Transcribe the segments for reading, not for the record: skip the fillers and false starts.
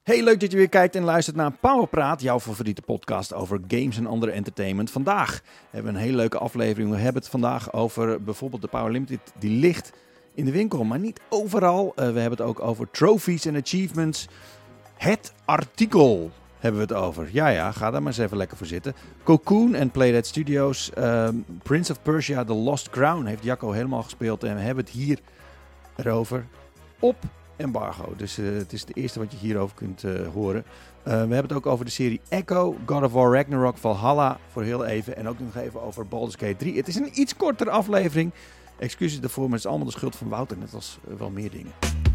Hey, leuk dat je weer kijkt en luistert naar Powerpraat, jouw favoriete podcast over games en andere entertainment. Vandaag hebben we een hele leuke aflevering. We hebben het vandaag over bijvoorbeeld de Power Limited. Die ligt in de winkel, maar niet overal. We hebben het ook over trophies en achievements. Het artikel hebben we het over. Ja, ga daar maar eens even lekker voor zitten. Cocoon en Playdead Studios. Prince of Persia, The Lost Crown heeft Jacco helemaal gespeeld. En we hebben het hier erover op embargo. Dus het is het eerste wat je hierover kunt horen. We hebben het ook over de serie Echo, God of War Ragnarok, Valhalla voor heel even. En ook nog even over Baldur's Gate 3. Het is een iets kortere aflevering. Excuses daarvoor, maar het is allemaal de schuld van Wouter. Net als wel meer dingen.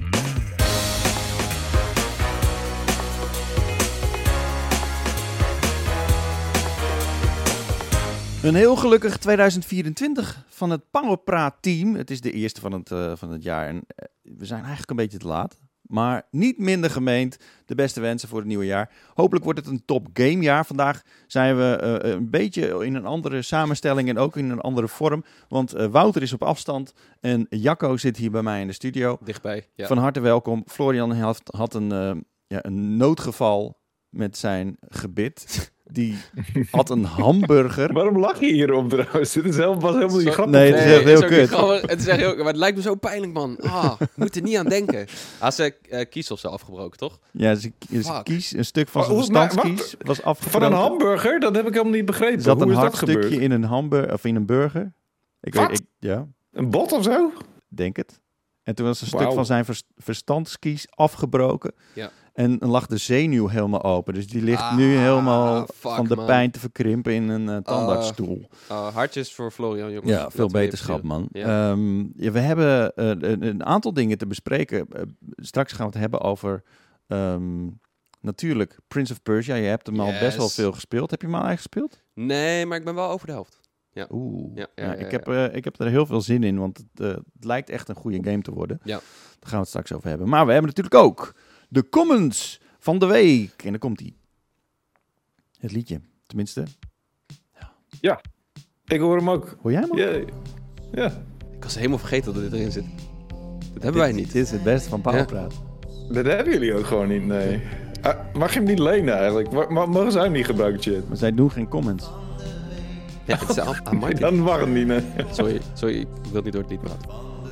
Een heel gelukkig 2024 van het Powerpraat-team. Het is de eerste van het jaar en we zijn eigenlijk een beetje te laat. Maar niet minder gemeend, de beste wensen voor het nieuwe jaar. Hopelijk wordt het een top gamejaar. Vandaag zijn we een beetje in een andere samenstelling en ook in een andere vorm. Want Wouter is op afstand en Jacco zit hier bij mij in de studio. Dichtbij, ja. Van harte welkom. Florian had een noodgeval met zijn gebit. Die had een hamburger. Waarom lach je hierom trouwens? Dit is was helemaal niet grappig. Nee, het is echt heel kut. Het is echt heel, maar het lijkt me zo pijnlijk, man. Ik moet er niet aan denken. Zijn kies of zo afgebroken, toch? Ja, zijn kies, een stuk van zijn verstandskies was afgebroken. Van een hamburger? Dat heb ik helemaal niet begrepen. Er zat Hoe een is dat hartstukje gebeurd? in een hamburger, of in een burger. Ja, Een bot of zo? denk het. En toen was een stuk van zijn verstandskies afgebroken. Ja. En lag de zenuw helemaal open. Dus die ligt nu helemaal van de pijn te verkrimpen in een tandartsstoel. Hartjes voor Florian, jongens. Ja, veel beterschap, man. Ja. We hebben een aantal dingen te bespreken. Straks gaan we het hebben over natuurlijk Prince of Persia. Je hebt hem al best wel veel gespeeld. Heb je hem al eigenlijk gespeeld? Nee, maar ik ben wel over de helft. Ja. Ik heb er heel veel zin in, want het lijkt echt een goede game te worden. Ja. Daar gaan we het straks over hebben. Maar we hebben natuurlijk ook de comments van de week. En dan komt hij. Het liedje, tenminste. Ja, ik hoor hem ook. Hoor jij hem ook? Ja. Ik was helemaal vergeten dat dit erin zit. Dat hebben wij niet. Dit is het beste van Powerpraat. Dat hebben jullie ook gewoon niet, nee. Mag je hem niet lenen eigenlijk? Mogen zij hem niet gebruiken, chat? Maar zij doen geen comments. Ja, het is aan Martin. Dan mag het niet, nee. Sorry, ik wil niet door het lied praten.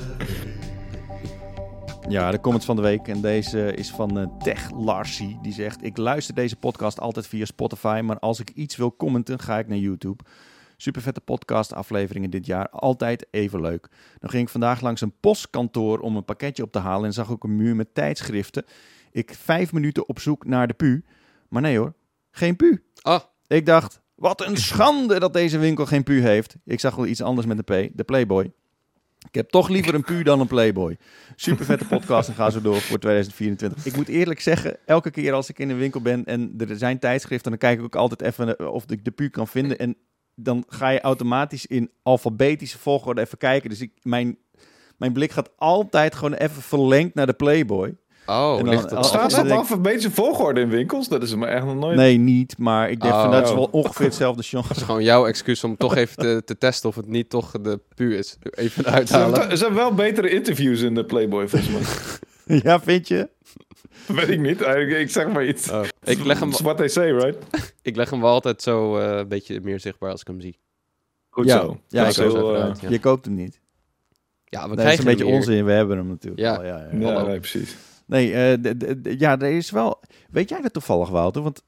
Ja, de comments van de week. En deze is van Tech Larsie. Die zegt: ik luister deze podcast altijd via Spotify. Maar als ik iets wil commenten, ga ik naar YouTube. Super vette podcast afleveringen dit jaar. Altijd even leuk. Dan ging ik vandaag langs een postkantoor om een pakketje op te halen. En zag ook een muur met tijdschriften. Ik 5 minuten op zoek naar de pu. Maar nee hoor, geen pu. Ik dacht, wat een schande dat deze winkel geen pu heeft. Ik zag wel iets anders met de P. De Playboy. Ik heb toch liever een pu dan een Playboy. Super vette podcast en ga zo door voor 2024. Ik moet eerlijk zeggen, elke keer als ik in een winkel ben en er zijn tijdschriften, dan kijk ik ook altijd even of ik de pu kan vinden. En dan ga je automatisch in alfabetische volgorde even kijken. Dus mijn blik gaat altijd gewoon even verlengd naar de Playboy. Staat dat alfabetische volgorde in winkels? Dat is me echt nog nooit... Nee, niet. Maar ik denk dat is wel ongeveer hetzelfde genre. Dat is gewoon jouw excuus om toch even te testen of het niet toch de pu is. Even uithalen. Er zijn wel betere interviews in de Playboy, volgens mij. Ja, vind je? Weet ik niet. Ik zeg maar iets. Ik leg hem... what they say, right? Ik leg hem wel altijd zo een beetje meer zichtbaar als ik hem zie. Goed zo. Ja, je koopt hem niet. Ja, we dat is een beetje onzin. We hebben hem natuurlijk. Ja, nee, precies. Nee, er is wel... Weet jij dat toevallig, Wouter? Want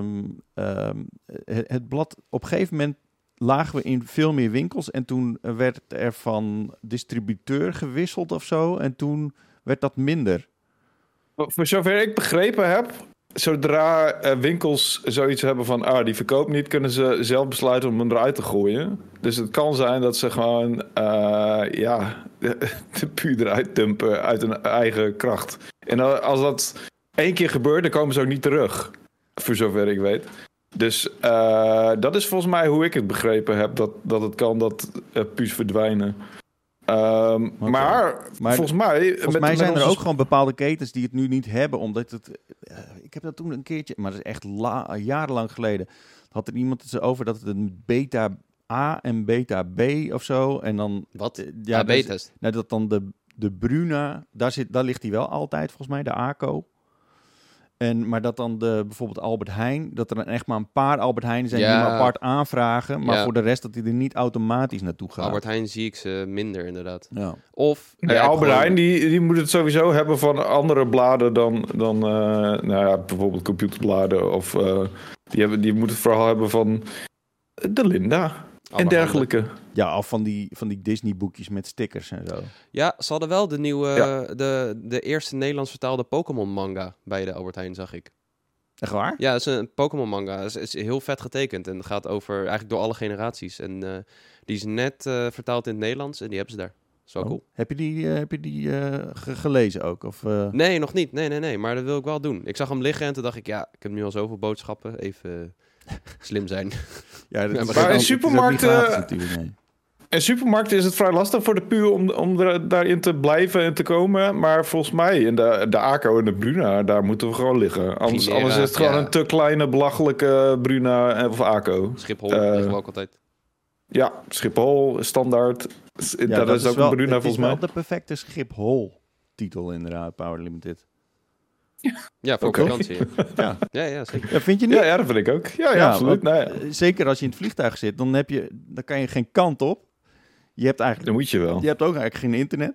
het blad... Op een gegeven moment lagen we in veel meer winkels. En toen werd er van distributeur gewisseld of zo. En toen werd dat minder. Voor zover ik begrepen heb... Zodra winkels zoiets hebben van... die verkoopt niet, kunnen ze zelf besluiten om hem eruit te gooien. Dus het kan zijn dat ze gewoon... de pu eruit dumpen uit hun eigen kracht. En als dat 1 keer gebeurt, dan komen ze ook niet terug. Voor zover ik weet. Dus dat is volgens mij hoe ik het begrepen heb. Dat het kan dat pu's verdwijnen. Maar volgens mij... Volgens mij zijn er ook gewoon bepaalde ketens die het nu niet hebben. Omdat het... ik heb dat toen een keertje... Maar dat is echt jarenlang geleden. Had er iemand het over dat het een beta A en beta B of zo. En dan... Wat? Ja, AB-test? Nou, dat dan de Bruna... Daar ligt hij wel altijd, volgens mij. De ACO. Maar dat dan bijvoorbeeld Albert Heijn, dat er dan echt maar een paar Albert Heijn zijn die Ja. hem apart aanvragen, maar Ja. voor de rest dat hij er niet automatisch naartoe gaat. Albert Heijn zie ik ze minder, inderdaad. Ja. Of... Nee, jij hebt Albert gewoon- Heijn die moet het sowieso hebben van andere bladen dan bijvoorbeeld computerbladen. Of die moet het vooral hebben van de Linda en Alle dergelijke. Ja, of van die Disney-boekjes met stickers en zo. Ja, ze hadden wel de nieuwe... Ja. De eerste Nederlands vertaalde Pokémon manga bij de Albert Heijn, zag ik. Echt waar? Ja, het is een Pokémon manga. Het is heel vet getekend en het gaat over eigenlijk door alle generaties. En die is net vertaald in het Nederlands en die hebben ze daar. Dat is wel Oh. cool. Heb je die gelezen ook? Of, Nee, nog niet. Nee. Maar dat wil ik wel doen. Ik zag hem liggen en toen dacht ik, ja, ik heb nu al zoveel boodschappen. Even slim zijn. Ja, dat Ja, is maar ook in niet- supermarkten- het is ook niet gratis natuurlijk, nee. In supermarkten is het vrij lastig voor de puur om daarin te blijven en te komen. Maar volgens mij in de ACO en de Bruna, daar moeten we gewoon liggen. Anders Primera, is het gewoon ja. een te kleine, belachelijke Bruna of ACO. Schiphol Eh, liggen we ook altijd. Ja, Schiphol, standaard. Ja, dat is ook wel, een Bruna het volgens is mij. wel de perfecte Schiphol-titel inderdaad, Power Limited. Ja, voor oké. vakantie. Ja. Ja, zeker. Ja, vind je niet? Ja, dat vind ik ook. Ja, Ja, absoluut. want, Nee, Zeker als je in het vliegtuig zit, dan kan je geen kant op. Je hebt eigenlijk, dat moet je wel. je hebt ook eigenlijk geen internet.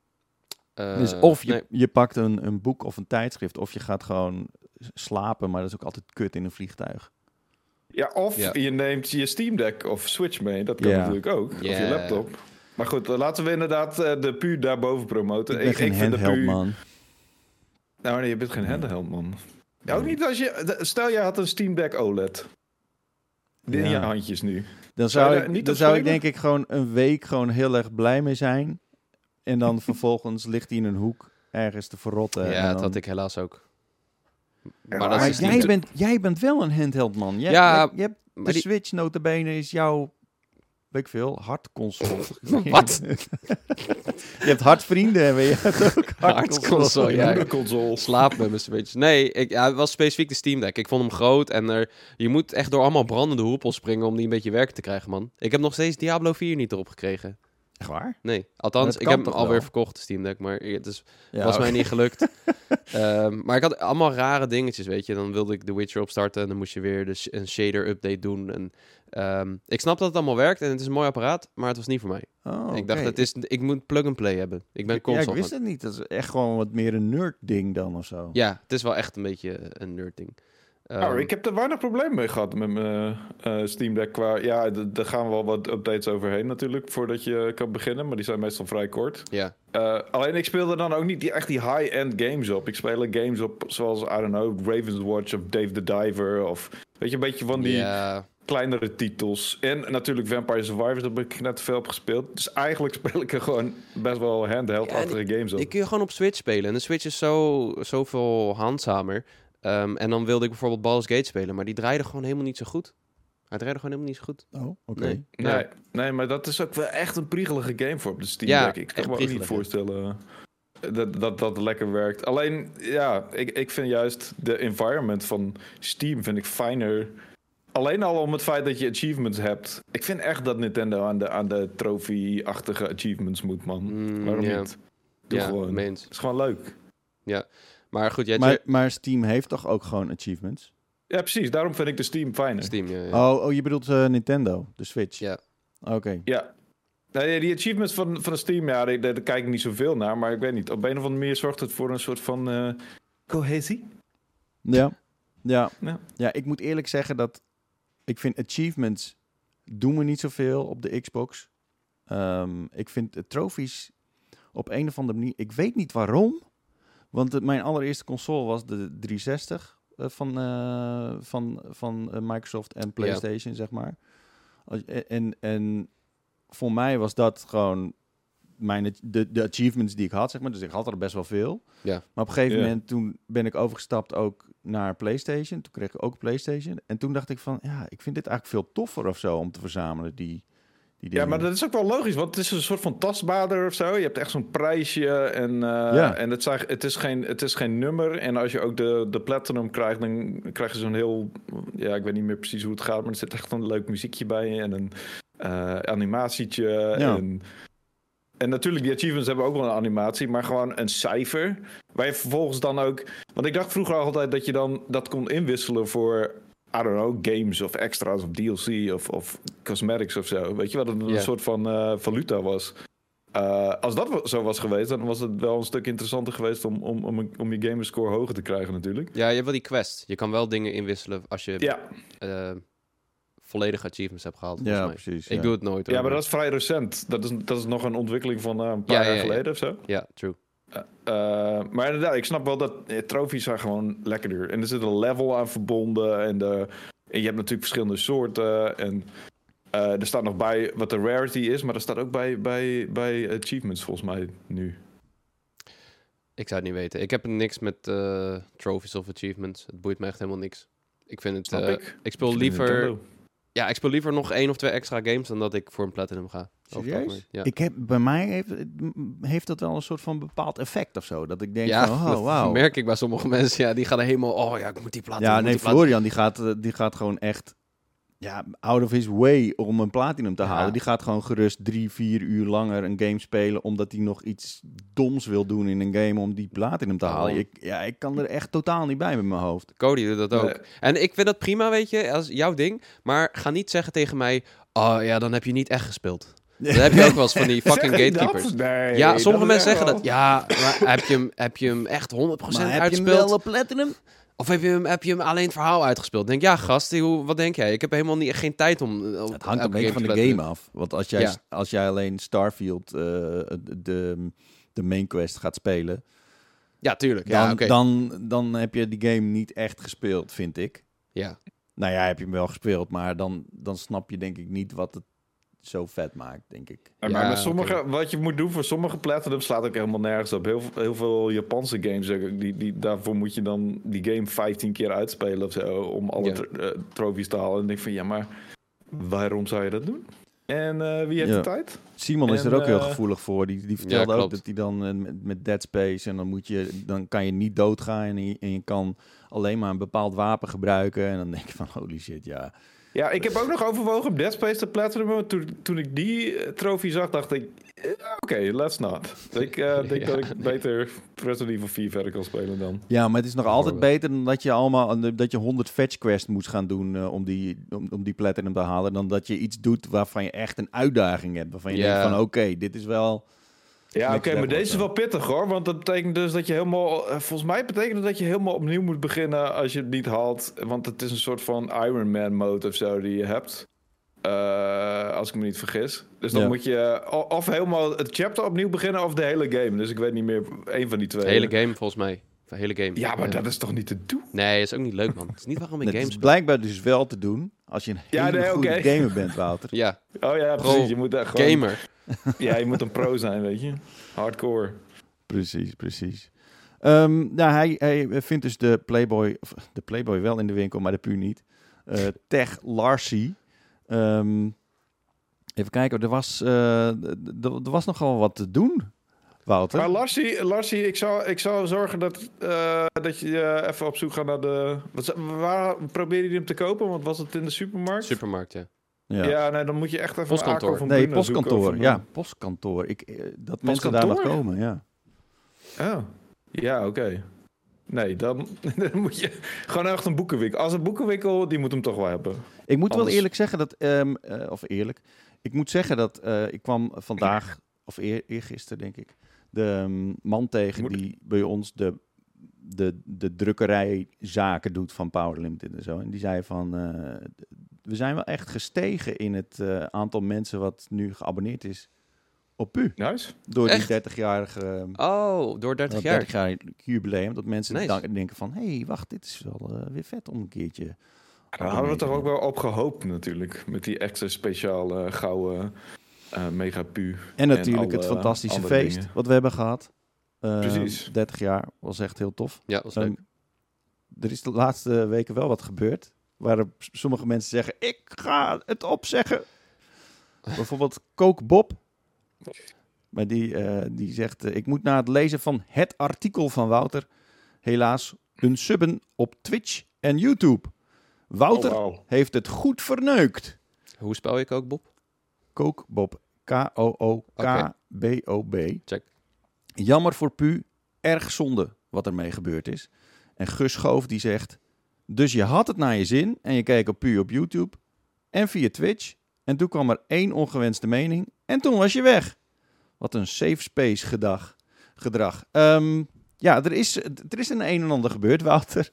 Dus Eh, of nee. je pakt een boek of een tijdschrift, of je gaat gewoon slapen, maar dat is ook altijd kut in een vliegtuig. Ja, of Ja. je neemt je Steam Deck of Switch mee. Dat kan Ja. natuurlijk ook. Of Ja. je laptop. Maar goed, laten we inderdaad de PU daarboven promoten. Ik ben geen vind de handheld, PU... man. Nou nee, je bent geen handheld, man. Ja, ook niet als je... Stel, je had een Steam Deck OLED. In Ja. je handjes nu. Dan Zou je zou, daar ik, niet dan op zou ik spelen? denk ik gewoon een week gewoon heel erg blij mee zijn. En dan vervolgens ligt hij in een hoek ergens te verrotten. Ja, en dat dan- had ik helaas ook. Ja, Maar dat Maar is niet... jij bent wel een handheld, man. Ja, je hebt maar de die- Switch notabene is jouw, weet ik veel, hartconsole. Wat? Je hebt hartvrienden en je hebt ook Hartconsole, ja. Moederconsole. Slaap met mijn Switch. Nee, het was specifiek de Steam Deck. Ik vond hem groot en je moet echt door allemaal brandende hoepels springen om die een beetje werken te krijgen, man. Ik heb nog steeds Diablo 4 niet erop gekregen. Echt waar? Nee, althans, Dat ik kan heb hem toch alweer wel? verkocht, de Steam Deck, maar het Ja, was mij niet gelukt. Maar ik had allemaal rare dingetjes, weet je. Dan wilde ik The Witcher opstarten en dan moest je weer een shader-update doen. En, ik snap dat het allemaal werkt en het is een mooi apparaat, maar het was niet voor mij. Oh, Ik dacht, oké. ik moet plug-and-play hebben. Ik ben Ja, console. ik wist het niet. Dat is echt gewoon wat meer een nerd ding dan of zo. Ja, het is wel echt een beetje een nerd ding. Nou, ik heb er weinig problemen mee gehad met mijn Steam Deck. Ja, daar gaan wel wat updates overheen natuurlijk, voordat je kan beginnen. Maar die zijn meestal vrij kort. Ja, Alleen ik speelde dan ook niet die high-end games op. Ik speel games op zoals, I don't know, Raven's Watch of Dave the Diver. Of weet je, een beetje van die ja, kleinere titels. En natuurlijk Vampire Survivors, daar heb ik net te veel op gespeeld. Dus eigenlijk speel ik er gewoon best wel handheld-achtige games op. die kun je gewoon op Switch spelen. En de Switch is zoveel handzamer. En dan wilde ik bijvoorbeeld Baldur's Gate spelen, maar die draaide gewoon helemaal niet zo goed. Hij draaide gewoon helemaal niet zo goed. Oh, oké. Nee. Nee, maar dat is ook wel echt een priegelige game voor op de Steam Ja, Deck. Ik kan echt me ook niet priegelig, voorstellen dat het lekker werkt. Alleen, ja, ik vind juist de environment van Steam vind ik fijner. Alleen al om het feit dat je achievements hebt. Ik vind echt dat Nintendo aan de trophy-achtige achievements moet, man. Waarom ja. niet? Doe Ja, gewoon. meens. Het is gewoon leuk. Maar goed, jij Maar Steam heeft toch ook gewoon achievements? Ja, precies. Daarom vind ik de Steam fijner. Steam, ja. Oh, je bedoelt Nintendo, de Switch? Ja. Oké. Ja. Nee, die achievements van de Steam, ja, daar kijk ik niet zoveel naar. Maar ik weet niet, op een of andere manier zorgt het voor een soort van cohesie. Ja. Ja. Ja, ik moet eerlijk zeggen dat ik vind achievements doen me niet zoveel op de Xbox. Ik vind de trophies op een of andere manier... Ik weet niet waarom, want mijn allereerste console was de 360 van Microsoft en PlayStation, zeg maar. En voor mij was dat gewoon de achievements die ik had, zeg maar. Dus ik had er best wel veel. Ja. Maar op een gegeven Ja. moment, toen ben ik overgestapt ook naar PlayStation. Toen kreeg ik ook een PlayStation. En toen dacht ik van, ja, ik vind dit eigenlijk veel toffer of zo om te verzamelen, die dingen. Ja, maar dat is ook wel logisch, want het is een soort van tastbaarder of zo. Je hebt echt zo'n prijsje en, Ja. en het is geen nummer. En als je ook de Platinum krijgt, dan krijg je zo'n heel... Ja, ik weet niet meer precies hoe het gaat, maar er zit echt een leuk muziekje bij en een animatietje. Ja. En natuurlijk, die achievements hebben ook wel een animatie, maar gewoon een cijfer. Waar je vervolgens dan ook... Want ik dacht vroeger altijd dat je dan dat kon inwisselen voor... I don't know, games of extra's of DLC of cosmetics of zo. Weet je wat, dat het een soort van valuta was. Als dat zo was geweest, dan was het wel een stuk interessanter geweest om je gamerscore hoger te krijgen natuurlijk. Ja, je hebt wel die quest. Je kan wel dingen inwisselen als je volledige achievements hebt gehaald. Ja, mij. precies. Ik doe het nooit. Hoor. Ja, maar dat is vrij recent. Dat is nog een ontwikkeling van een paar jaar geleden of zo. Ja, true. Maar inderdaad, ik snap wel dat trofies zijn gewoon lekkerder. En er zit een level aan verbonden. En je hebt natuurlijk verschillende soorten. En er staat nog bij wat de rarity is. Maar er staat ook bij achievements volgens mij nu. Ik zou het niet weten. Ik heb niks met trophies of achievements. Het boeit me echt helemaal niks. Ik vind het... ik speel liever... Ja, ik speel liever nog 1 of 2 extra games dan dat ik voor een platinum ga. Serieus? Ja. Bij mij heeft dat wel een soort van bepaald effect of zo. Dat ik denk van, dat wauw. merk ik bij sommige mensen. Ja, die gaan er helemaal, ik moet die platinum. Ja, nee, Florian die gaat gewoon echt out of his way om een platinum te halen. Die gaat gewoon gerust 3-4 uur langer een game spelen, omdat hij nog iets doms wil doen in een game om die platinum te halen. Ik kan er echt totaal niet bij met mijn hoofd. Cody doet dat ook. En ik vind dat prima, weet je, als jouw ding. Maar ga niet zeggen tegen mij, dan heb je niet echt gespeeld. Dan heb je ook wel eens van die fucking gatekeepers. Nee, ja, sommige mensen zeggen dat. Ja, maar heb je hem echt 100% uitgespeeld? Heb je hem wel op platinum? Of heb je hem alleen het verhaal uitgespeeld? Denk, ja, gast, wat denk jij? Ik heb helemaal geen tijd om... Het hangt een beetje van de game af. Want als jij alleen Starfield, de main quest, gaat spelen... Ja, tuurlijk. Dan heb je die game niet echt gespeeld, vind ik. Ja. Nou ja, heb je hem wel gespeeld, maar dan snap je denk ik niet wat het zo vet maakt, denk ik. Maar met sommige, wat je moet doen voor sommige platinum slaat ook helemaal nergens op. Heel veel Japanse games, daarvoor moet je dan die game 15 keer uitspelen of zo, om alle trofies te halen. En denk van, maar waarom zou je dat doen? En wie heeft de tijd? Simon is er ook heel gevoelig voor. Die vertelde ook dat hij dan met Dead Space... en dan kan je niet doodgaan... en je kan alleen maar een bepaald wapen gebruiken... en dan denk je van, holy shit, ja... Ja, ik heb ook nog overwogen op Dead Space te platinum. Toen ik die trofee zag, dacht ik... Oké, let's not. Ik denk dat ik beter Resident Evil 4 verder kan spelen dan. Ja, maar het is nog altijd beter dan dat je 100 fetch quests moet gaan doen... om die platinum te halen... dan dat je iets doet waarvan je echt een uitdaging hebt. Waarvan je denkt van, oké, dit is wel... Ja, oké, maar deze is wel pittig hoor. Want dat betekent dus dat je helemaal... volgens mij betekent het dat je helemaal opnieuw moet beginnen als je het niet haalt. Want het is een soort van Iron Man mode of zo die je hebt. Als ik me niet vergis. Dus dan moet je of helemaal het chapter opnieuw beginnen of de hele game. Dus ik weet niet meer, één van die twee. De hele game volgens mij. De hele game. Ja, maar dat is toch niet te doen? Nee, dat is ook niet leuk, man. Het is niet waarom ik games Het is blijkbaar dus wel te doen als je een hele goede gamer bent, Wouter. Ja. Oh ja, precies. Je moet echt gewoon... Gamer. Ja, je moet een pro zijn, weet je. Hardcore. Precies. Hij vindt dus de Playboy wel in de winkel, maar de Pu niet. Tech Larcy. Even kijken, er was nogal wat te doen, Wouter. Maar Larcy, ik zou zorgen dat je even op zoek gaat naar de... Waar probeer je hem te kopen? Want was het in de supermarkt? Supermarkt, ja. Ja, nee, dan moet je echt even postkantoor. Postkantoor. Ja, postkantoor. Dat mensen daar nog komen, ja. Oh, ja, oké. Nee, dan moet je gewoon echt een boekenwinkel. Als een boekenwinkel, die moet hem toch wel hebben. Ik moet wel eerlijk zeggen dat... Ik moet zeggen dat ik kwam vandaag, of eergisteren denk ik, de man tegen die bij ons de drukkerijzaken doet van Power Limited en zo. En die zei van, we zijn wel echt gestegen in het aantal mensen wat nu geabonneerd is op Pu. Nice. Door die 30-jarige... door 30 jaar. 30-jarig jubileum. Dat mensen nice. denken van, hé, wacht, dit is wel weer vet om een keertje... Daar hadden we het toch ook wel op gehoopt natuurlijk. Met die extra speciale gouden mega Pu. En natuurlijk het fantastische feest dingen. Wat we hebben gehad. Precies. 30 jaar was echt heel tof. Ja, dat was leuk. Er is de laatste weken wel wat gebeurd. Waar sommige mensen zeggen, ik ga het opzeggen. Bijvoorbeeld Coke Bob. Maar die zegt, ik moet na het lezen van het artikel van Wouter helaas unsubben op Twitch en YouTube. Wouter heeft het goed verneukt. Hoe spel je Coke Bob? Coke Bob. Kookbob. Okay. Check. Check. Jammer voor Pu. Erg zonde. wat ermee gebeurd is. En Gus Schoof die zegt... Dus je had het naar je zin en je keek puur op YouTube en via Twitch. En toen kwam er 1 ongewenste mening en toen was je weg. Wat een safe space gedrag. Er is een en ander gebeurd, Wouter.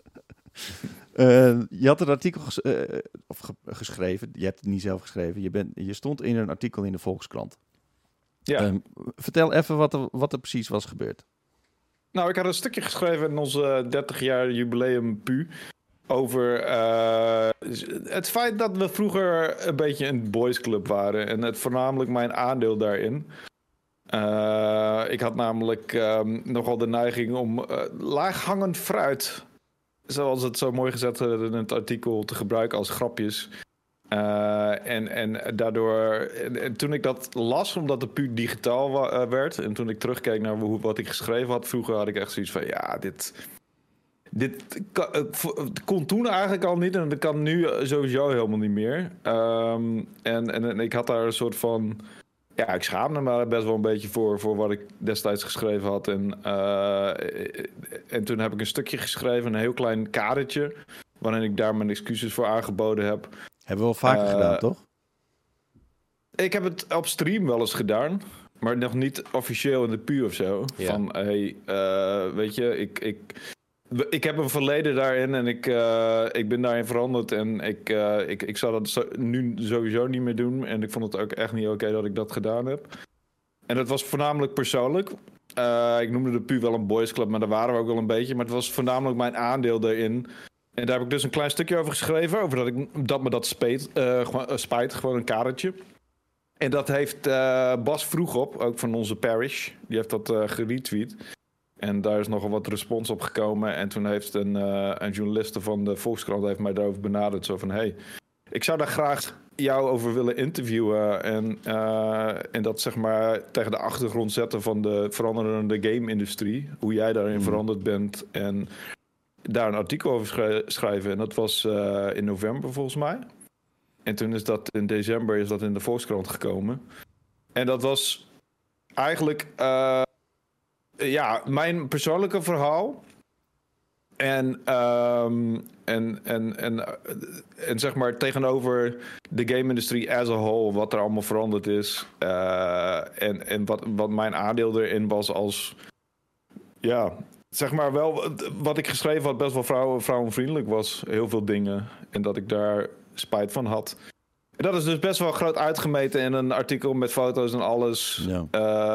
Je had een artikel geschreven. Je hebt het niet zelf geschreven. Je stond in een artikel in de Volkskrant. Ja. Vertel even wat er precies was gebeurd. Nou, ik had een stukje geschreven in onze 30 jaar jubileum PU. Over het feit dat we vroeger een beetje een boysclub waren. En het voornamelijk mijn aandeel daarin. Ik had namelijk nogal de neiging om laaghangend fruit, zoals het zo mooi gezet werd in het artikel, te gebruiken als grapjes. En daardoor, en toen ik dat las, omdat de PU digitaal werd, en toen ik terugkeek naar wat ik geschreven had vroeger, had ik echt zoiets van, ja, dit kon toen eigenlijk al niet en dat kan nu sowieso helemaal niet meer. En ik had daar een soort van... Ja, ik schaamde me best wel een beetje voor wat ik destijds geschreven had. En toen heb ik een stukje geschreven, een heel klein kadertje, waarin ik daar mijn excuses voor aangeboden heb. Hebben we wel vaker gedaan, toch? Ik heb het op stream wel eens gedaan, maar nog niet officieel in de PU of zo. Ja. Van, weet je, ik heb een verleden daarin en ik ben daarin veranderd. En ik zou dat nu sowieso niet meer doen. En ik vond het ook echt niet oké dat ik dat gedaan heb. En dat was voornamelijk persoonlijk. Ik noemde de PU wel een boysclub, maar daar waren we ook wel een beetje. Maar het was voornamelijk mijn aandeel daarin. En daar heb ik dus een klein stukje over geschreven. Over dat me dat spijt, gewoon een kadertje. En dat heeft Bas Vroegop, ook van onze parish, die heeft dat geretweet. En daar is nogal wat respons op gekomen. En toen heeft een journaliste van de Volkskrant heeft mij daarover benaderd. Zo van, hey, ik zou daar graag jou over willen interviewen. En dat zeg maar tegen de achtergrond zetten van de veranderende game-industrie. Hoe jij daarin veranderd bent. En daar een artikel over schrijven. En dat was in november volgens mij. En toen is dat in december is dat in de Volkskrant gekomen. En dat was eigenlijk... mijn persoonlijke verhaal. En zeg maar tegenover de game-industrie as a whole, wat er allemaal veranderd is. En wat mijn aandeel erin was als... Ja, zeg maar wel, wat ik geschreven had best wel vrouwenvriendelijk was. Heel veel dingen. En dat ik daar spijt van had. En dat is dus best wel groot uitgemeten in een artikel met foto's en alles. Ja.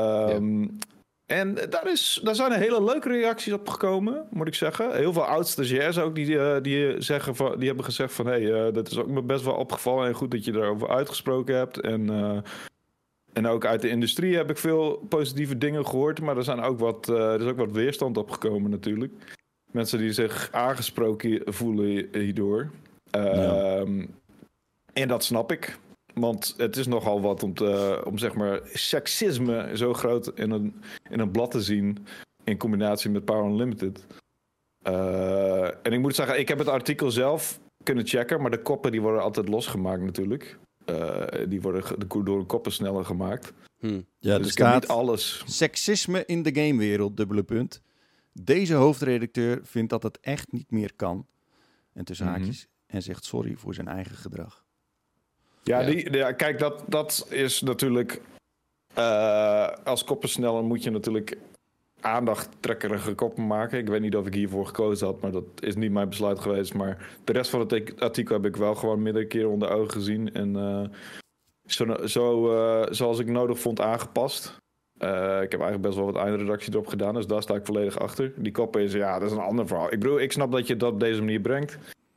En daar zijn hele leuke reacties op gekomen, moet ik zeggen. Heel veel oud-stagiairs ook die hebben gezegd van... hey, dat is ook me best wel opgevallen en goed dat je daarover uitgesproken hebt. En ook uit de industrie heb ik veel positieve dingen gehoord. Maar er is ook wat weerstand op gekomen natuurlijk. Mensen die zich aangesproken voelen hierdoor. En dat snap ik. Want het is nogal wat om zeg maar seksisme zo groot in een blad te zien in combinatie met Power Unlimited. En ik moet zeggen, ik heb het artikel zelf kunnen checken, maar de koppen die worden altijd losgemaakt natuurlijk. Die worden door de koppen sneller gemaakt. Ja, dus ik heb niet alles. Seksisme in de gamewereld, :. Deze hoofdredacteur vindt dat het echt niet meer kan. En tussen haakjes en zegt sorry voor zijn eigen gedrag. Ja, kijk, dat is natuurlijk... als koppensneller moet je natuurlijk aandachttrekkerige koppen maken. Ik weet niet of ik hiervoor gekozen had, maar dat is niet mijn besluit geweest. Maar de rest van het artikel heb ik wel gewoon meerdere keren onder ogen gezien. En zoals ik nodig vond aangepast. Ik heb eigenlijk best wel wat eindredactie erop gedaan, dus daar sta ik volledig achter. Die koppen is, dat is een ander verhaal. Ik bedoel, ik snap dat je dat op deze manier brengt.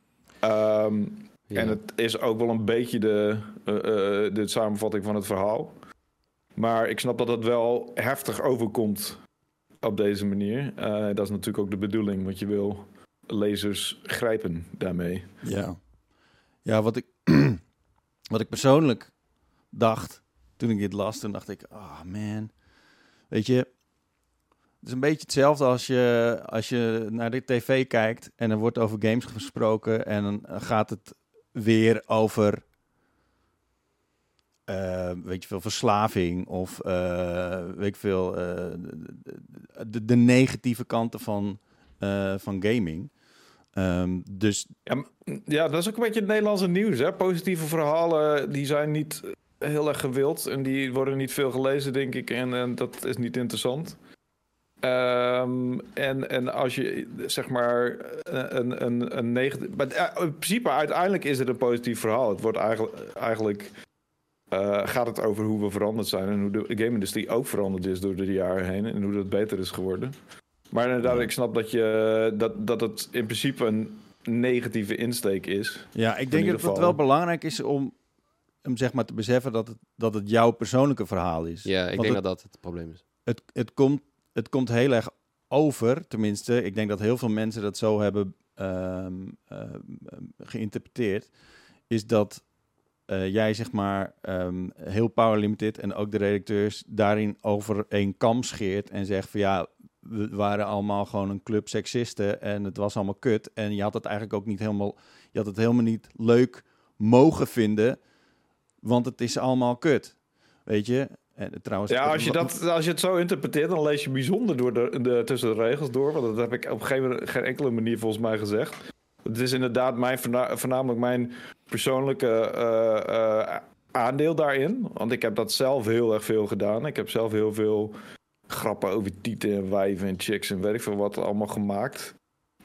En het is ook wel een beetje de samenvatting van het verhaal. Maar ik snap dat het wel heftig overkomt op deze manier. Dat is natuurlijk ook de bedoeling, want je wil lezers grijpen daarmee. Ja, wat ik persoonlijk dacht toen ik dit las, toen dacht ik, man. Weet je, het is een beetje hetzelfde als je naar de tv kijkt en er wordt over games gesproken en dan gaat het weer over weet je veel, verslaving of weet ik veel, de negatieve kanten van gaming. Dus... Ja, dat is ook een beetje het Nederlandse nieuws. Hè? Positieve verhalen, die zijn niet heel erg gewild. En die worden niet veel gelezen, denk ik. En dat is niet interessant. En als je, zeg maar, een negatief... Maar in principe, uiteindelijk is het een positief verhaal. Het wordt eigenlijk gaat het over hoe we veranderd zijn. En hoe de game-industrie ook veranderd is door de jaren heen. En hoe dat beter is geworden. Maar inderdaad, ik snap dat het in principe een negatieve insteek is. Ja, ik denk dat het wel belangrijk is om zeg maar te beseffen dat het jouw persoonlijke verhaal is. Ja, ik denk dat het probleem is. Het komt heel erg over, tenminste. Ik denk dat heel veel mensen dat zo hebben geïnterpreteerd. Is dat jij zeg maar heel Power Limited en ook de redacteurs daarin over één kam scheert en zegt van ja, we waren allemaal gewoon een club seksisten en het was allemaal kut. En je had het eigenlijk ook niet helemaal... Je had het helemaal niet leuk mogen vinden, want het is allemaal kut. Weet je? En trouwens... Ja, als je het zo interpreteert, dan lees je bijzonder tussen de regels door. Want dat heb ik op geen enkele manier volgens mij gezegd. Het is inderdaad voornamelijk mijn persoonlijke aandeel daarin. Want ik heb dat zelf heel erg veel gedaan. Ik heb zelf heel veel grappen over tieten en wijven en chicks en weet ik veel wat allemaal gemaakt.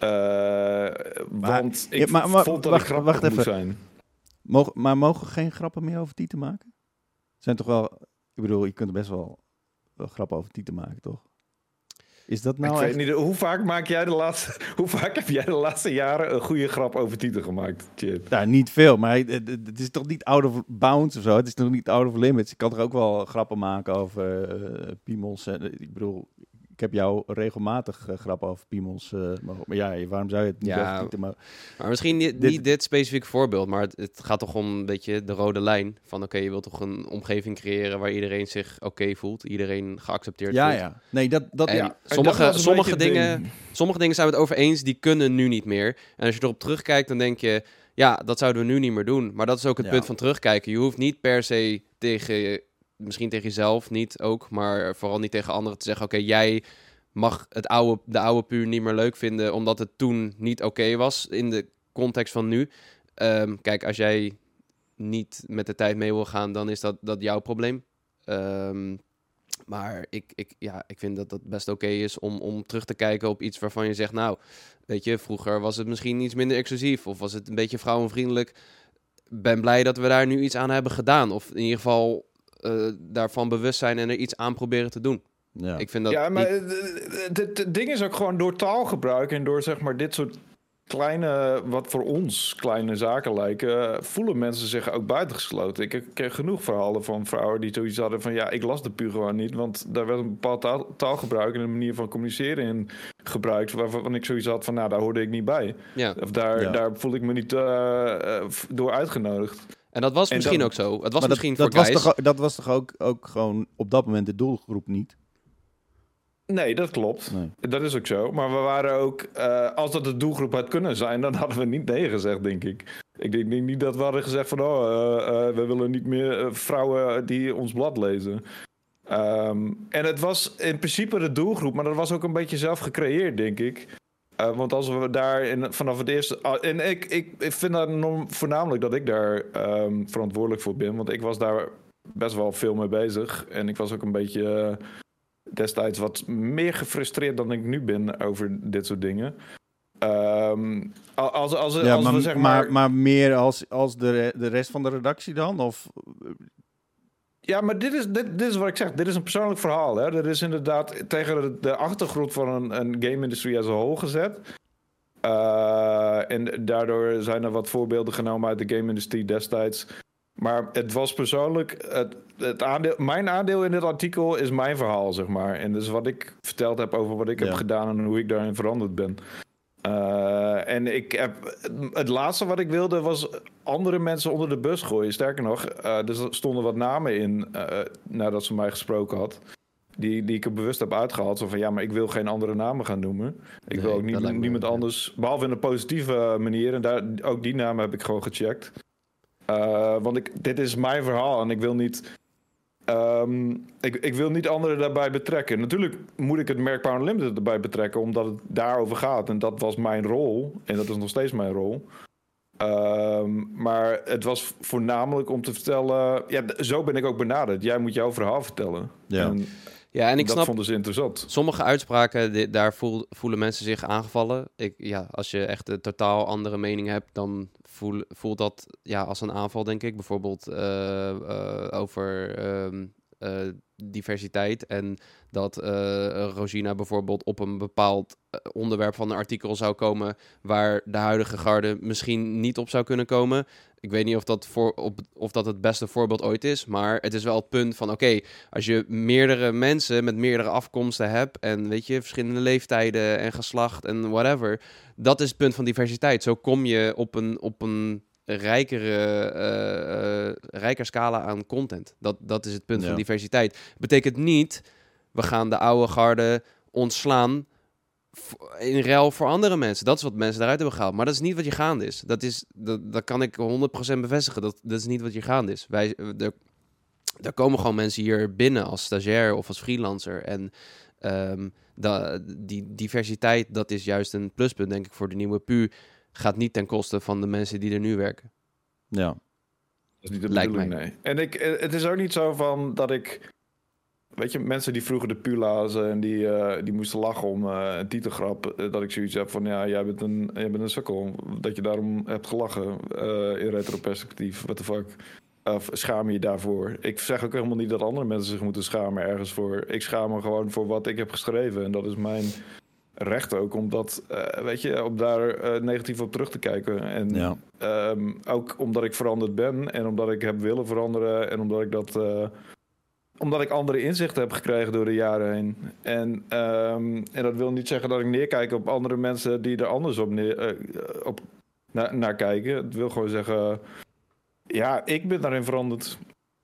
Want ik vond dat ik grappig moest zijn. Maar mogen we geen grappen meer over tieten maken? Zijn toch wel... Ik bedoel, je kunt er best wel grappen over tieten maken, toch? Is dat nou ik echt... weet niet, hoe vaak heb jij de laatste jaren een goede grap over tieten gemaakt, Chip? Nou, niet veel, maar het is toch niet out of bounds of zo? Het is toch niet out of limits? Ik kan er ook wel grappen maken over piemels. Ik bedoel, ik heb jou regelmatig grappen over piemels. Maar ja, waarom zou je het niet over tieten maken? Maar misschien niet dit specifieke voorbeeld, maar het gaat toch om een beetje de rode lijn. Van oké, je wilt toch een omgeving creëren waar iedereen zich oké voelt. Iedereen geaccepteerd voelt. Ja. Nee, sommige dingen zijn we het over eens, die kunnen nu niet meer. En als je erop terugkijkt, dan denk je, ja, dat zouden we nu niet meer doen. Maar dat is ook het punt van terugkijken. Je hoeft niet per se misschien tegen jezelf niet ook, maar vooral niet tegen anderen te zeggen, oké, jij mag de oude puur niet meer leuk vinden, omdat het toen niet oké was in de context van nu. Kijk, als jij niet met de tijd mee wil gaan, dan is dat jouw probleem. Maar ik vind dat het best oké is om terug te kijken op iets waarvan je zegt, nou, weet je, vroeger was het misschien iets minder exclusief, of was het een beetje vrouwenvriendelijk. Ben blij dat we daar nu iets aan hebben gedaan, of in ieder geval daarvan bewust zijn en er iets aan proberen te doen. Ja, ik vind dat maar het ding is ook gewoon door taalgebruik en door zeg maar dit soort kleine, wat voor ons kleine zaken lijken, voelen mensen zich ook buitengesloten. Ik ken genoeg verhalen van vrouwen die zoiets hadden van ja, ik las de puur gewoon niet, want daar werd een bepaald taalgebruik en een manier van communiceren in gebruikt, waarvan ik zoiets had van nou, daar hoorde ik niet bij. Ja. Of daar voel ik me niet door uitgenodigd. En dat was misschien ook zo. Het was maar misschien voor guys. Dat was toch ook gewoon op dat moment de doelgroep niet? Nee, dat klopt. Nee. Dat is ook zo. Maar we waren ook... als dat de doelgroep had kunnen zijn, dan hadden we niet nee gezegd, denk ik. Ik denk niet dat we hadden gezegd van... we willen niet meer vrouwen die ons blad lezen. En het was in principe de doelgroep, maar dat was ook een beetje zelf gecreëerd, denk ik. Want als we daar vanaf het eerste... en ik vind dat voornamelijk dat ik daar verantwoordelijk voor ben. Want ik was daar best wel veel mee bezig. En ik was ook een beetje... destijds wat meer gefrustreerd dan ik nu ben over dit soort dingen. Maar meer als de rest van de redactie dan? Of... Ja, maar dit is wat ik zeg. Dit is een persoonlijk verhaal. Hè? Dit is inderdaad tegen de achtergrond van een game-industrie as a whole gezet. En daardoor zijn er wat voorbeelden genomen uit de game-industrie destijds. Maar het was persoonlijk... mijn aandeel in dit artikel is mijn verhaal, zeg maar. En dus wat ik verteld heb over wat ik heb gedaan en hoe ik daarin veranderd ben. En het laatste wat ik wilde was andere mensen onder de bus gooien. Sterker nog, er stonden wat namen in nadat ze mij gesproken had. Die ik er bewust heb uitgehaald. Zo van, ja, maar ik wil geen andere namen gaan noemen. Ik wil ook niemand anders, behalve in een positieve manier. En ook die namen heb ik gewoon gecheckt. Want dit is mijn verhaal en ik wil niet... ik wil niet anderen daarbij betrekken. Natuurlijk moet ik het merk Power Unlimited erbij betrekken, omdat het daarover gaat. En dat was mijn rol. En dat is nog steeds mijn rol. Maar het was voornamelijk om te vertellen... Ja, zo ben ik ook benaderd. Jij moet jouw verhaal vertellen. Ja. En ik dat snap, vonden ze interessant. Sommige uitspraken, daar voelen mensen zich aangevallen. Als je echt een totaal andere mening hebt, dan voelt dat als een aanval, denk ik. Bijvoorbeeld over diversiteit. En dat Rosina bijvoorbeeld op een bepaald onderwerp van een artikel zou komen waar de huidige garde misschien niet op zou kunnen komen. Ik weet niet of dat het beste voorbeeld ooit is, maar het is wel het punt van oké, als je meerdere mensen met meerdere afkomsten hebt en weet je, verschillende leeftijden en geslacht en whatever, dat is het punt van diversiteit. Zo kom je op een rijker scala aan content. Dat is het punt van diversiteit. Betekent niet, we gaan de oude garde ontslaan in ruil voor andere mensen. Dat is wat mensen daaruit hebben gehaald. Maar dat is niet wat je gaande is. Dat kan ik 100% bevestigen. Dat is niet wat je gaande is. Er komen gewoon mensen hier binnen als stagiair of als freelancer. En die diversiteit, dat is juist een pluspunt, denk ik, voor de nieuwe PU. Gaat niet ten koste van de mensen die er nu werken. Ja. Dat is niet de bedoeling, nee. En het is ook niet zo van dat ik... Weet je, mensen die vroeger de PU lazen en die moesten lachen om een titelgrap, dat ik zoiets heb van, ja, jij bent een sukkel. Dat je daarom hebt gelachen in retroperspectief. What the fuck? Of schaam je daarvoor? Ik zeg ook helemaal niet dat andere mensen zich moeten schamen ergens voor. Ik schaam me gewoon voor wat ik heb geschreven. En dat is mijn recht ook, omdat, weet je, om daar negatief op terug te kijken. En ook omdat ik veranderd ben en omdat ik heb willen veranderen en omdat ik andere inzichten heb gekregen door de jaren heen. En dat wil niet zeggen dat ik neerkijk op andere mensen die er anders op naar kijken. Het wil gewoon zeggen, ja, ik ben daarin veranderd.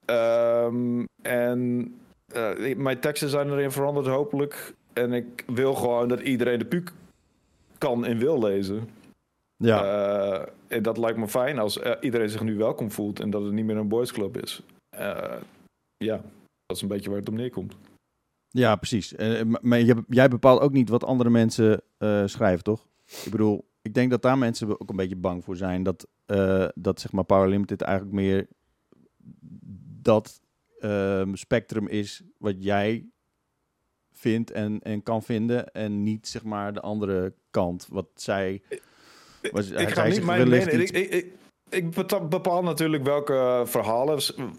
Mijn teksten zijn erin veranderd, hopelijk. En ik wil gewoon dat iedereen de PU kan en wil lezen. Ja. En dat lijkt me fijn als iedereen zich nu welkom voelt en dat het niet meer een boys club is. Ja. Dat is een beetje waar het op neerkomt. Ja, precies. Maar jij bepaalt ook niet wat andere mensen schrijven, toch? Ik bedoel, ik denk dat daar mensen ook een beetje bang voor zijn. Dat zeg maar Power Limited eigenlijk meer dat spectrum is wat jij vindt en kan vinden. En niet zeg maar de andere kant. Wat zij... Ik ga niet mijn mening... Ik bepaal natuurlijk welke verhalen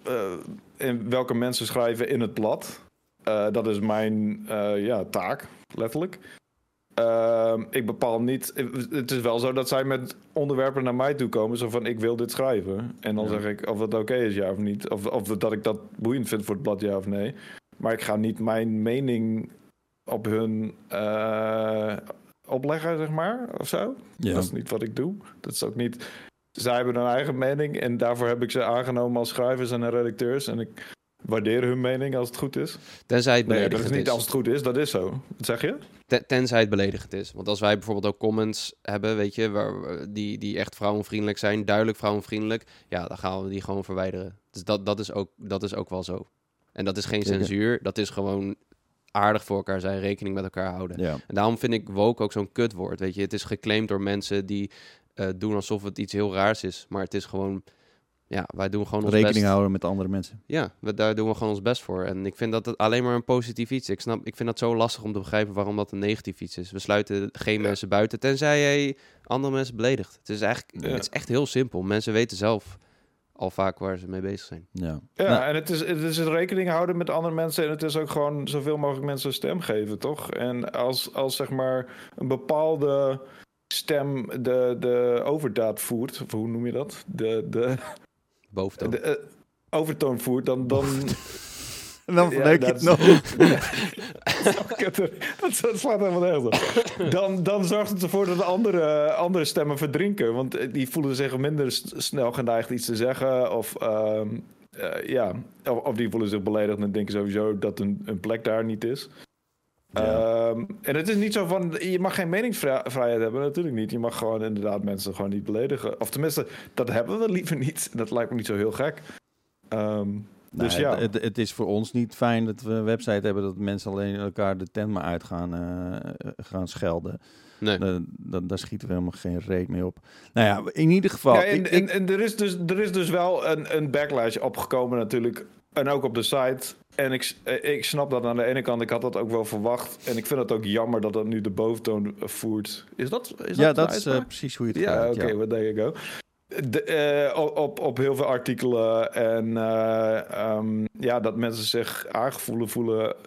en welke mensen schrijven in het blad. Dat is mijn taak, letterlijk. Ik bepaal niet... Het is wel zo dat zij met onderwerpen naar mij toe komen. Zo van, ik wil dit schrijven. En dan zeg ik of het oké is, ja of niet. Of dat ik dat boeiend vind voor het blad, ja of nee. Maar ik ga niet mijn mening op hun opleggen, zeg maar. Of zo. Ja. Dat is niet wat ik doe. Dat is ook niet... Zij hebben een eigen mening en daarvoor heb ik ze aangenomen als schrijvers en redacteurs. En ik waardeer hun mening als het goed is. Tenzij het beledigend dat is. Niet als het goed is, dat is zo. Wat zeg je? Tenzij het beledigend is. Want als wij bijvoorbeeld ook comments hebben, weet je, die echt vrouwenvriendelijk zijn, duidelijk vrouwenvriendelijk, ja, dan gaan we die gewoon verwijderen. Dus dat is ook wel zo. En dat is geen censuur, dat is gewoon aardig voor elkaar zijn, rekening met elkaar houden. Ja. En daarom vind ik woke ook zo'n kutwoord, weet je. Het is geclaimd door mensen die doen alsof het iets heel raars is. Maar het is gewoon... Ja, wij doen gewoon ons best. Rekening houden met andere mensen. Ja, daar doen we gewoon ons best voor. En ik vind dat het alleen maar een positief iets is. Ik vind dat zo lastig om te begrijpen waarom dat een negatief iets is. We sluiten geen mensen buiten, tenzij jij andere mensen beledigt. Het is eigenlijk het is echt heel simpel. Mensen weten zelf al vaak waar ze mee bezig zijn. Ja, en het is het rekening houden met andere mensen. En het is ook gewoon zoveel mogelijk mensen een stem geven, toch? En als zeg maar een bepaalde stem de overdaad voert, of hoe noem je dat? De boventoon. De overtoon voert, dan en dan verleuk je het nog. Dat slaat helemaal nergens op. Dan zorgt het ervoor dat de andere stemmen verdrinken. Want die voelen zich minder snel geneigd iets te zeggen. Of die voelen zich beledigd en denken sowieso dat een plek daar niet is. Ja. En het is niet zo van, je mag geen meningsvrijheid hebben, natuurlijk niet. Je mag gewoon inderdaad mensen gewoon niet beledigen. Of tenminste, dat hebben we liever niet. Dat lijkt me niet zo heel gek. Dus ja. Het is voor ons niet fijn dat we een website hebben dat mensen alleen elkaar de tent maar uit gaan schelden. Nee. Daar schieten we helemaal geen reet mee op. Nou ja, in ieder geval... Ja, en er is dus wel een backlash opgekomen natuurlijk. En ook op de site. En ik snap dat aan de ene kant. Ik had dat ook wel verwacht. En ik vind het ook jammer dat dat nu de boventoon voert. Is dat is precies hoe je het gaat. Oké, wat denk ik ook. Op heel veel artikelen. En dat mensen zich aangevoelen voelen...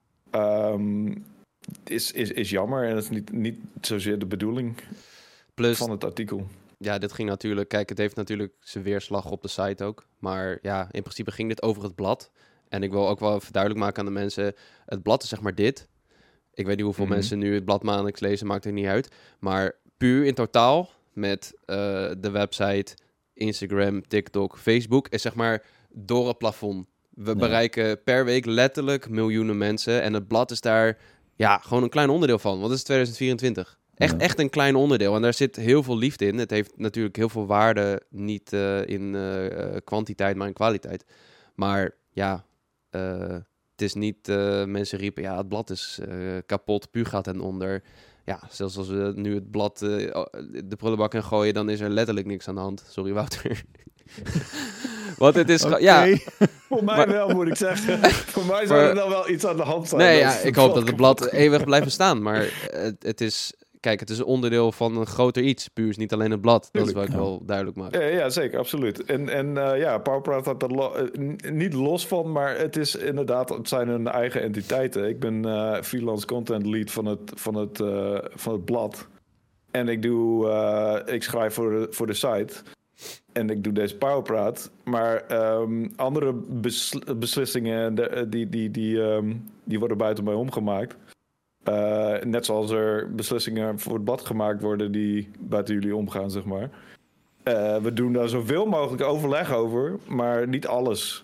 is jammer. En dat is niet zozeer de bedoeling van het artikel. Ja, dit ging natuurlijk... Kijk, het heeft natuurlijk zijn weerslag op de site ook. Maar ja, in principe ging dit over het blad. En ik wil ook wel even duidelijk maken aan de mensen... Het blad is zeg maar dit. Ik weet niet hoeveel mensen nu het blad maandelijks lezen. Maakt er niet uit. Maar puur in totaal... met de website, Instagram, TikTok, Facebook... is zeg maar door het plafond. We bereiken per week letterlijk miljoenen mensen. En het blad is daar gewoon een klein onderdeel van. Want het is 2024. Echt een klein onderdeel. En daar zit heel veel liefde in. Het heeft natuurlijk heel veel waarde. Niet in kwantiteit, maar in kwaliteit. Maar ja, het is niet... mensen riepen, het blad is kapot. Puur gaat ten onder. Ja, zelfs als we nu het blad de prullenbak in gooien... dan is er letterlijk niks aan de hand. Sorry, Wouter. Want het is... Voor mij wel, moet ik zeggen. Voor mij zou er dan wel iets aan de hand zijn. Nee, ik hoop dat het blad eeuwig blijft bestaan. Maar het is... Kijk, het is een onderdeel van een groter iets. Puur is niet alleen het blad. Dat is wat ik wel duidelijk maak. Ja, zeker, absoluut. En PowerPrint had er niet los van, maar het is inderdaad, het zijn hun eigen entiteiten. Ik ben freelance content lead van het blad. En ik schrijf voor de site. En ik doe deze PowerPraat. Maar andere beslissingen, die worden buiten mij omgemaakt. Net zoals er beslissingen voor het blad gemaakt worden die buiten jullie omgaan, zeg maar. We doen daar zoveel mogelijk overleg over, maar niet alles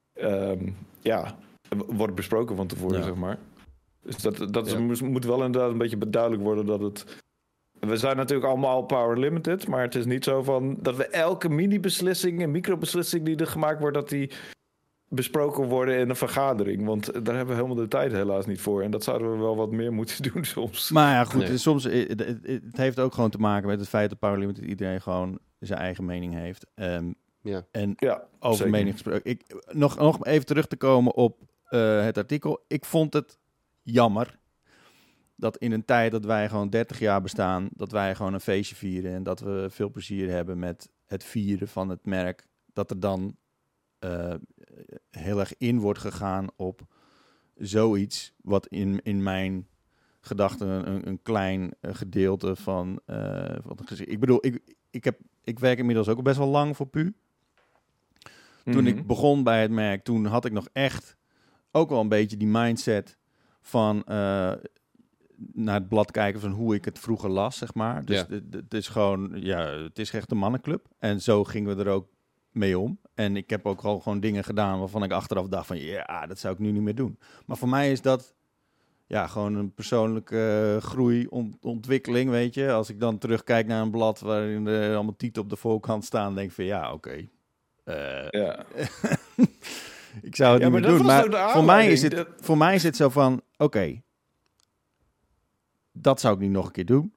wordt besproken van tevoren, zeg maar. Dus dat moet wel inderdaad een beetje duidelijk worden dat het... We zijn natuurlijk allemaal power limited, maar het is niet zo van dat we elke mini-beslissing en micro-beslissing die er gemaakt wordt, dat die besproken worden in een vergadering. Want daar hebben we helemaal de tijd helaas niet voor. En dat zouden we wel wat meer moeten doen soms. Maar ja, goed, soms... Het heeft ook gewoon te maken met het feit dat Power Limited iedereen gewoon zijn eigen mening heeft. Over mening gesproken. Nog even terug te komen op het artikel. Ik vond het jammer dat in een tijd dat wij gewoon 30 jaar bestaan, dat wij gewoon een feestje vieren en dat we veel plezier hebben met het vieren van het merk, dat er dan heel erg in wordt gegaan op zoiets wat in mijn gedachten een klein gedeelte van ik bedoel, ik werk inmiddels ook best wel lang voor PU. Toen ik begon bij het merk, toen had ik nog echt ook wel een beetje die mindset van naar het blad kijken van hoe ik het vroeger las, zeg maar. Dus het is gewoon, het is echt een mannenclub. En zo gingen we er ook mee om. En ik heb ook al gewoon dingen gedaan waarvan ik achteraf dacht van, dat zou ik nu niet meer doen. Maar voor mij is dat gewoon een persoonlijke groei, ontwikkeling, weet je. Als ik dan terugkijk naar een blad waarin er allemaal tieten op de voorkant staan, denk ik van, oké. Ik zou het niet meer doen. Maar voor mij is het zo van, oké, dat zou ik niet nog een keer doen.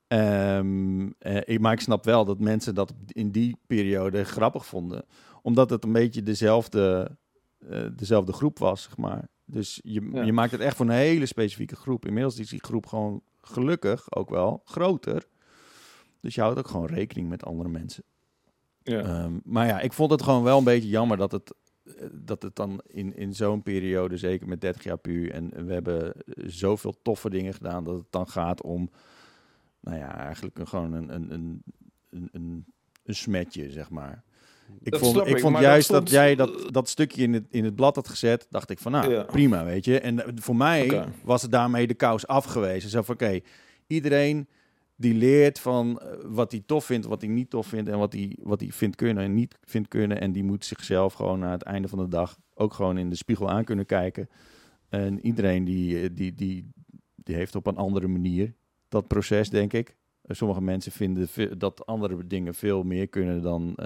Maar ik snap wel dat mensen dat in die periode grappig vonden. Omdat het een beetje dezelfde groep was, zeg maar. Dus je maakt het echt voor een hele specifieke groep. Inmiddels is die groep gewoon gelukkig ook wel groter. Dus je houdt ook gewoon rekening met andere mensen. Ja. Maar ik vond het gewoon wel een beetje jammer dat het dan in zo'n periode, zeker met 30 jaar PU, en we hebben zoveel toffe dingen gedaan, dat het dan gaat om, eigenlijk gewoon een smetje, zeg maar. Ik vond juist dat jij dat stukje in het blad had gezet, dacht ik van, prima, weet je. En voor mij was het daarmee de kous afgewezen. Zo van, oké, iedereen die leert van wat hij tof vindt, wat hij niet tof vindt en wat hij vindt kunnen en niet vindt kunnen. En die moet zichzelf gewoon aan het einde van de dag ook gewoon in de spiegel aan kunnen kijken. En iedereen die die heeft op een andere manier dat proces, denk ik. Sommige mensen vinden dat andere dingen veel meer kunnen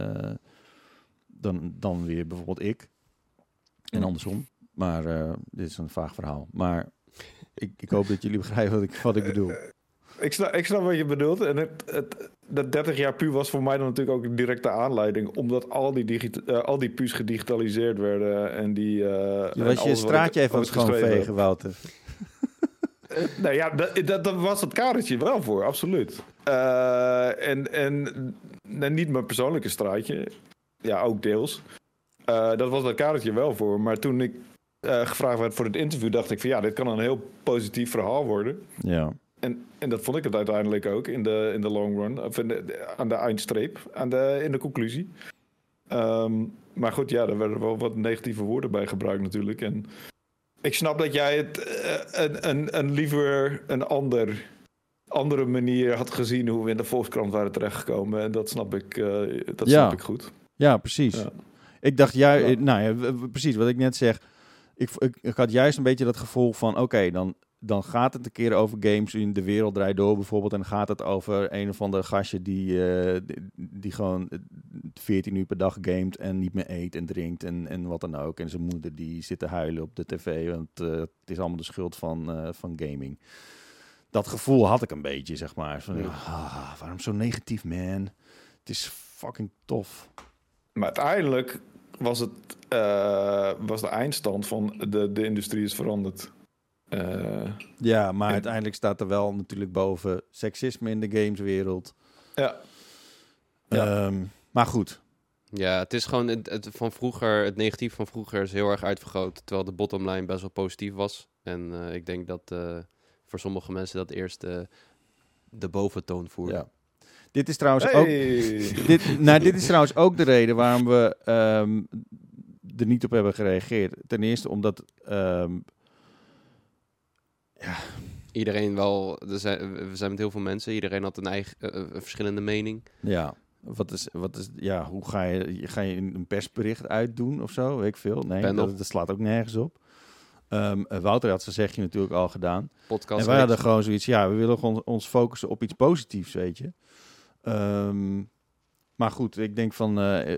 dan weer bijvoorbeeld ik. En andersom. Maar dit is een vaag verhaal. Maar ik hoop dat jullie begrijpen wat ik bedoel. Ik snap wat je bedoelt. En dat 30 jaar pu was voor mij dan natuurlijk ook een directe aanleiding. Omdat al die pu's gedigitaliseerd werden. En die... Je was je straatje even schoonvegen, Wouter. Nou ja, dat was het kadertje wel voor, absoluut. En niet mijn persoonlijke straatje. Ja, ook deels. Dat was dat kadertje wel voor. Maar toen ik gevraagd werd voor het interview, dacht ik van ja, dit kan een heel positief verhaal worden. Ja. En dat vond ik het uiteindelijk ook in de long run. Of aan de eindstreep, in de conclusie. Maar goed, ja, er werden wel wat negatieve woorden bij gebruikt natuurlijk. En ik snap dat jij het liever een andere manier had gezien hoe we in de Volkskrant waren terechtgekomen. En dat snap ik, snap ik goed. Ja, precies. Ja. Ik dacht, precies wat ik net zeg. Ik had juist een beetje dat gevoel van, oké, dan gaat het een keer over games in De Wereld Draait Door bijvoorbeeld. En dan gaat het over een of andere gastje die gewoon 14 uur per dag gamet en niet meer eet en drinkt en wat dan ook. En zijn moeder die zit te huilen op de tv, want het is allemaal de schuld van gaming. Dat gevoel had ik een beetje, zeg maar. Van, waarom zo negatief, man? Het is fucking tof. Maar uiteindelijk was de eindstand van de industrie is veranderd. Ja, maar uiteindelijk staat er wel natuurlijk boven seksisme in de gameswereld. Ja. Maar goed. Ja, het is gewoon het negatief van vroeger is heel erg uitvergroot, terwijl de bottomline best wel positief was. En ik denk dat voor sommige mensen dat eerst de boventoon voerde. Ja. Dit is trouwens ook. Dit is trouwens ook de reden waarom we er niet op hebben gereageerd. Ten eerste omdat. Iedereen wel. We zijn met heel veel mensen. Iedereen had een eigen verschillende mening. Ja. Wat is, hoe ga je een persbericht uitdoen of zo? Weet ik veel. Nee, dat slaat ook nergens op. Wouter had zijn zegje natuurlijk al gedaan. Podcast en wij hadden gewoon zoiets. Ja, we willen ons focussen op iets positiefs, weet je. Maar goed, ik denk van,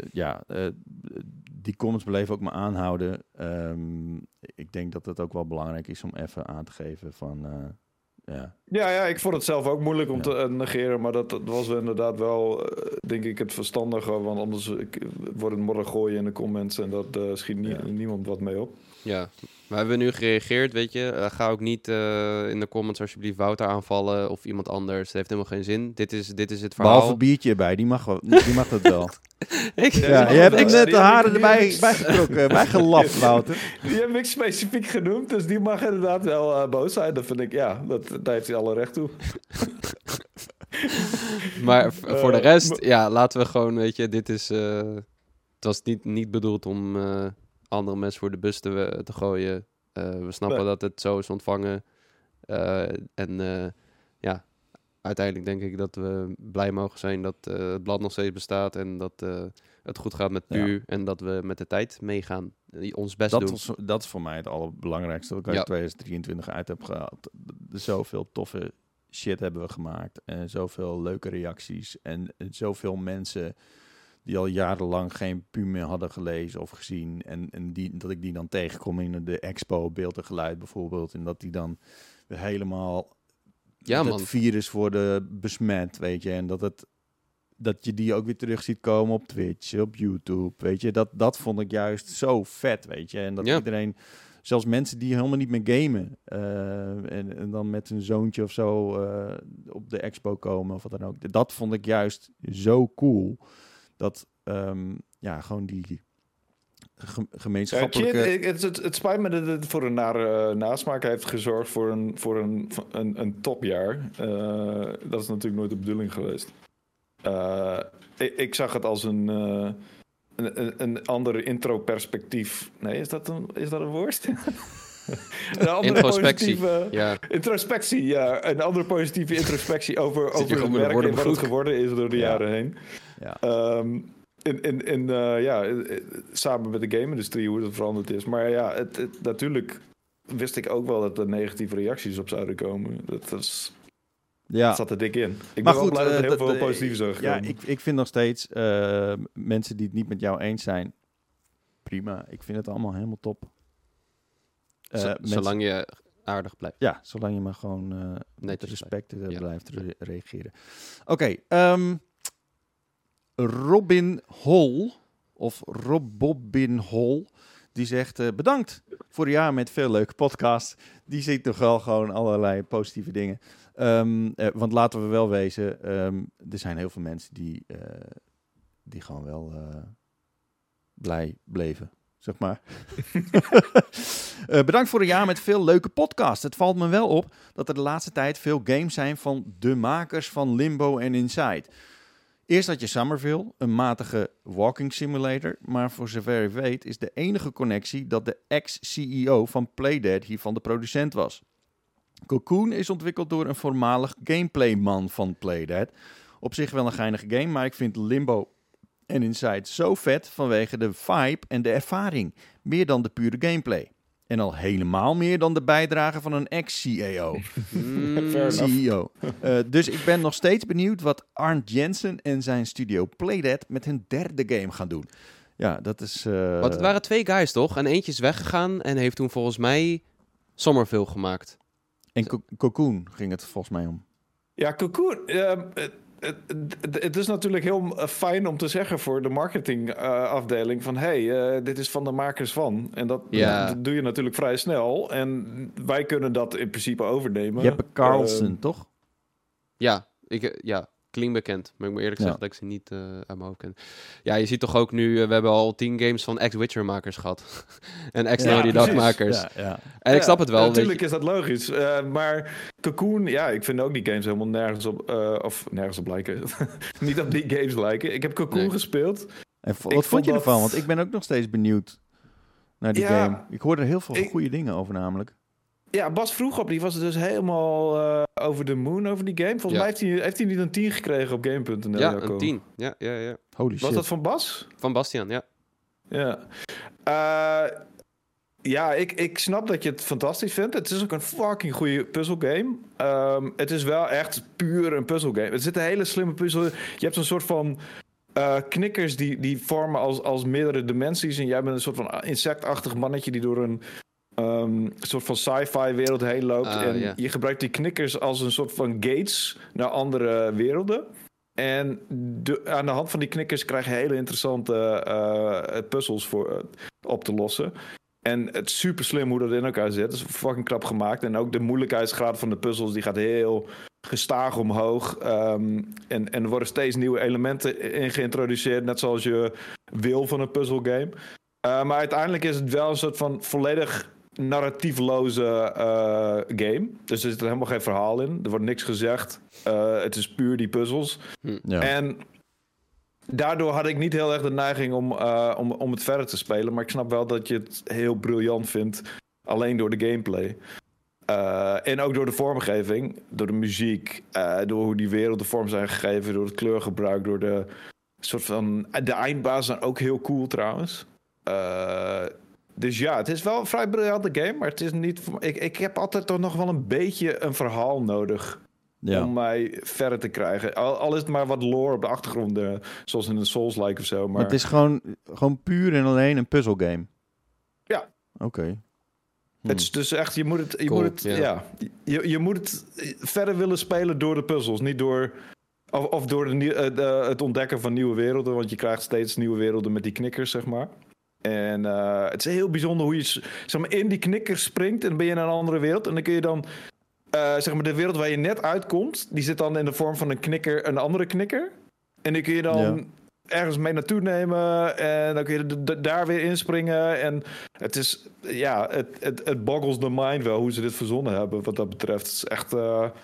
die comments bleven ook maar aanhouden. Ik denk dat het ook wel belangrijk is om even aan te geven van, Ja, ik vond het zelf ook moeilijk om te negeren, maar dat was inderdaad wel, denk ik, het verstandige. Want anders wordt het morgen gooien in de comments en dat schiet niemand wat mee op. Ja, we hebben nu gereageerd, weet je. Ga ook niet in de comments alsjeblieft Wouter aanvallen of iemand anders. Het heeft helemaal geen zin. Dit is het verhaal. Behalve biertje erbij, die mag dat wel. Je hebt net de haren erbij getrokken, bijgelapt, Wouter. Die heb ik specifiek genoemd, dus die mag inderdaad wel boos zijn. Dat vind ik, daar heeft hij alle recht toe. Maar voor de rest, laten we gewoon, weet je, dit is... het was niet bedoeld om andere mensen voor de bus te gooien. We snappen dat het zo is ontvangen. Uiteindelijk denk ik dat we blij mogen zijn dat het blad nog steeds bestaat en dat het goed gaat met PU en dat we met de tijd meegaan. Ons best doen. Dat is voor mij het allerbelangrijkste dat ik uit 2023 uit heb gehaald. Zoveel toffe shit hebben we gemaakt en zoveel leuke reacties en zoveel mensen die al jarenlang geen PU meer hadden gelezen of gezien en dat ik die dan tegenkom in de expo Beeld en Geluid bijvoorbeeld en dat die dan weer helemaal het virus worden besmet, weet je, en dat je die ook weer terug ziet komen op Twitch, op YouTube, weet je, dat vond ik juist zo vet, weet je, en dat iedereen, zelfs mensen die helemaal niet meer gamen en dan met hun zoontje of zo op de expo komen of wat dan ook, dat vond ik juist zo cool, dat gewoon die gemeenschappelijke... Het spijt me dat het voor een nare nasmaak heeft gezorgd voor een topjaar. Dat is natuurlijk nooit de bedoeling geweest. Ik zag het als een ander intro-perspectief. Nee, is dat een woord? Introspectie. Introspectie, ja. Een andere positieve introspectie over het werk en wat het geworden is door de jaren heen. Ja. Samen met de game-industrie, hoe het veranderd is. Maar ja, natuurlijk wist ik ook wel dat er negatieve reacties op zouden komen. Dat zat er dik in. Ik maar ben goed, wel blij dat er heel veel positieve zijn gekomen. Ja, ik vind nog steeds mensen die het niet met jou eens zijn, prima. Ik vind het allemaal helemaal top. Zolang je aardig blijft. Ja, zolang je maar gewoon met respect blijft reageren. Oké, Robin Hall, of Robin Hall, die zegt bedankt voor een jaar met veel leuke podcasts. Die ziet nog wel gewoon allerlei positieve dingen. Want laten we wel wezen, er zijn heel veel mensen die gewoon wel blij bleven. Zeg maar. Bedankt voor een jaar met veel leuke podcasts. Het valt me wel op dat er de laatste tijd veel games zijn van de makers van Limbo en Inside. Eerst had je Somerville, een matige walking simulator, maar voor zover ik weet is de enige connectie dat de ex-CEO van Playdead hiervan de producent was. Cocoon is ontwikkeld door een voormalig gameplayman van Playdead. Op zich wel een geinige game, maar ik vind Limbo en Inside zo vet vanwege de vibe en de ervaring. Meer dan de pure gameplay. En al helemaal meer dan de bijdrage van een ex-CEO. CEO. Dus ik ben nog steeds benieuwd wat Arndt Jensen en zijn studio Playdead met hun derde game gaan doen. Ja, dat is... Want het waren 2 guys, toch? En eentje is weggegaan en heeft toen volgens mij Somerville gemaakt. En Cocoon ging het volgens mij om. Ja, Cocoon... Het is natuurlijk heel fijn om te zeggen voor de marketingafdeling van dit is van de makers van. En dat doe je natuurlijk vrij snel. En wij kunnen dat in principe overnemen. Jeppe Carlsen, toch? Ja, klinkt bekend. Maar ik moet eerlijk zeggen dat ik ze niet uit mijn hoofd ken. Ja, je ziet toch ook nu, we hebben al 10 games van ex-Witcher makers gehad. En ex-Naughty Dog makers. Ja. En ik snap het wel. Natuurlijk is dat logisch. Maar Cocoon, ik vind ook die games helemaal nergens op lijken. Niet op die games lijken. Ik heb Cocoon gespeeld. En wat vond je ervan? Want ik ben ook nog steeds benieuwd naar die game. Ik hoorde er heel veel goede dingen over namelijk. Ja, Bas vroeg op, die was dus helemaal over de moon over die game. Volgens mij heeft hij niet een 10 gekregen op game.nl. Ja, een 10. Ja. Holy shit. Was dat van Bas? Van Bastiaan, ja. Ja. Ik snap dat je het fantastisch vindt. Het is ook een fucking goede puzzelgame. Het is wel echt puur een puzzelgame. Er zit een hele slimme puzzel. Je hebt een soort van knikkers die vormen als meerdere dimensies. En jij bent een soort van insectachtig mannetje die door een soort van sci-fi wereld heen loopt. Je gebruikt die knikkers als een soort van gates naar andere werelden. En aan de hand van die knikkers krijg je hele interessante puzzels op te lossen. En het is super slim hoe dat in elkaar zit. Het is fucking knap gemaakt. En ook de moeilijkheidsgraad van de puzzels die gaat heel gestaag omhoog. En er worden steeds nieuwe elementen in geïntroduceerd. Net zoals je wil van een puzzelgame. Maar uiteindelijk is het wel een soort van volledig narratiefloze game. Dus er zit er helemaal geen verhaal in. Er wordt niks gezegd. Het is puur die puzzels. Ja. En daardoor had ik niet heel erg de neiging om het verder te spelen. Maar ik snap wel dat je het heel briljant vindt. Alleen door de gameplay. En ook door de vormgeving. Door de muziek. Door hoe die werelden vorm zijn gegeven. Door het kleurgebruik. Door de soort van... De eindbaas zijn ook heel cool trouwens. Dus ja, het is wel een vrij briljante game. Maar het is niet... Ik heb altijd toch nog wel een beetje een verhaal nodig. Ja. Om mij verder te krijgen. Al is het maar wat lore op de achtergrond. Zoals in een Souls-like of zo. Maar het is gewoon puur en alleen een puzzelgame. Ja. Oké. Het is dus echt, je moet het verder willen spelen door de puzzels. Niet door... Of door het ontdekken van nieuwe werelden. Want je krijgt steeds nieuwe werelden met die knikkers, zeg maar. En het is heel bijzonder hoe je zeg maar, in die knikkers springt. En dan ben je in een andere wereld. En dan kun je dan... zeg maar de wereld waar je net uitkomt... die zit dan in de vorm van een andere knikker. En die kun je dan ergens mee naartoe nemen... en dan kun je daar weer inspringen. En het is... Ja, het boggles the mind wel... hoe ze dit verzonnen hebben wat dat betreft. Het is echt...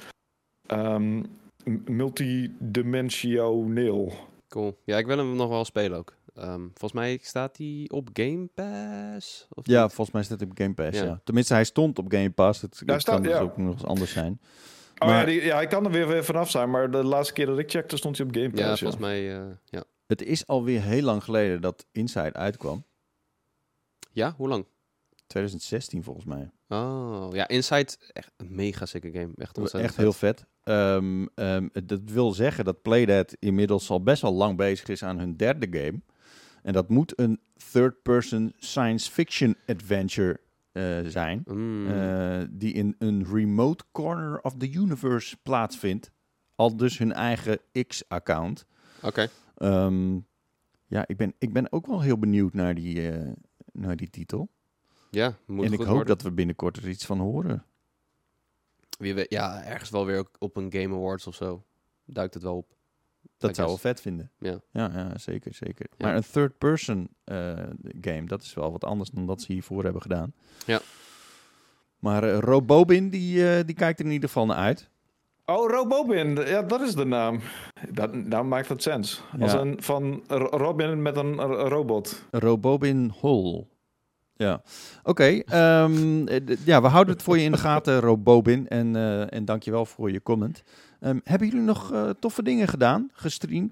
multidimensioneel. Cool. Ja, ik wil hem nog wel spelen ook. Volgens mij staat hij op Game Pass? Of ja, volgens mij staat hij op Game Pass, ja. Tenminste, hij stond op Game Pass. Het kan dus ook nog eens anders zijn. Oh maar, ja, hij kan er weer vanaf zijn. Maar de laatste keer dat ik checkte, stond hij op Game Pass. Ja, volgens mij, ja. Het is alweer heel lang geleden dat Inside uitkwam. Ja, hoe lang? 2016 volgens mij. Oh, ja, Inside, echt een mega sikke game. Echt heel vet. Dat wil zeggen dat Playdead inmiddels al best wel lang bezig is aan hun derde game. En dat moet een third-person science fiction adventure zijn. Die in een remote corner of the universe plaatsvindt. Al dus hun eigen X-account. Oké. Ja, ik ben ook wel heel benieuwd naar die titel. Ja, moet en ik goed hoop worden. dat we binnenkort er iets van horen. Wie weet, ja, ergens wel weer op een Game Awards of zo. Duikt het wel op. Dat zou wel vet vinden. Ja, zeker. Ja. Ja. Maar een third-person game, dat is wel wat anders dan dat ze hiervoor hebben gedaan. Ja. Maar Robobin, die kijkt er in ieder geval naar uit. Oh, Robobin. Ja, dat is de naam. Nou maakt dat sens. Als van Robin met een robot. Robobin Hall. Ja, oké. Ja, we houden het voor je in de gaten, Robobin. En dankjewel voor je comment. Hebben jullie nog toffe dingen gedaan? Gegamed?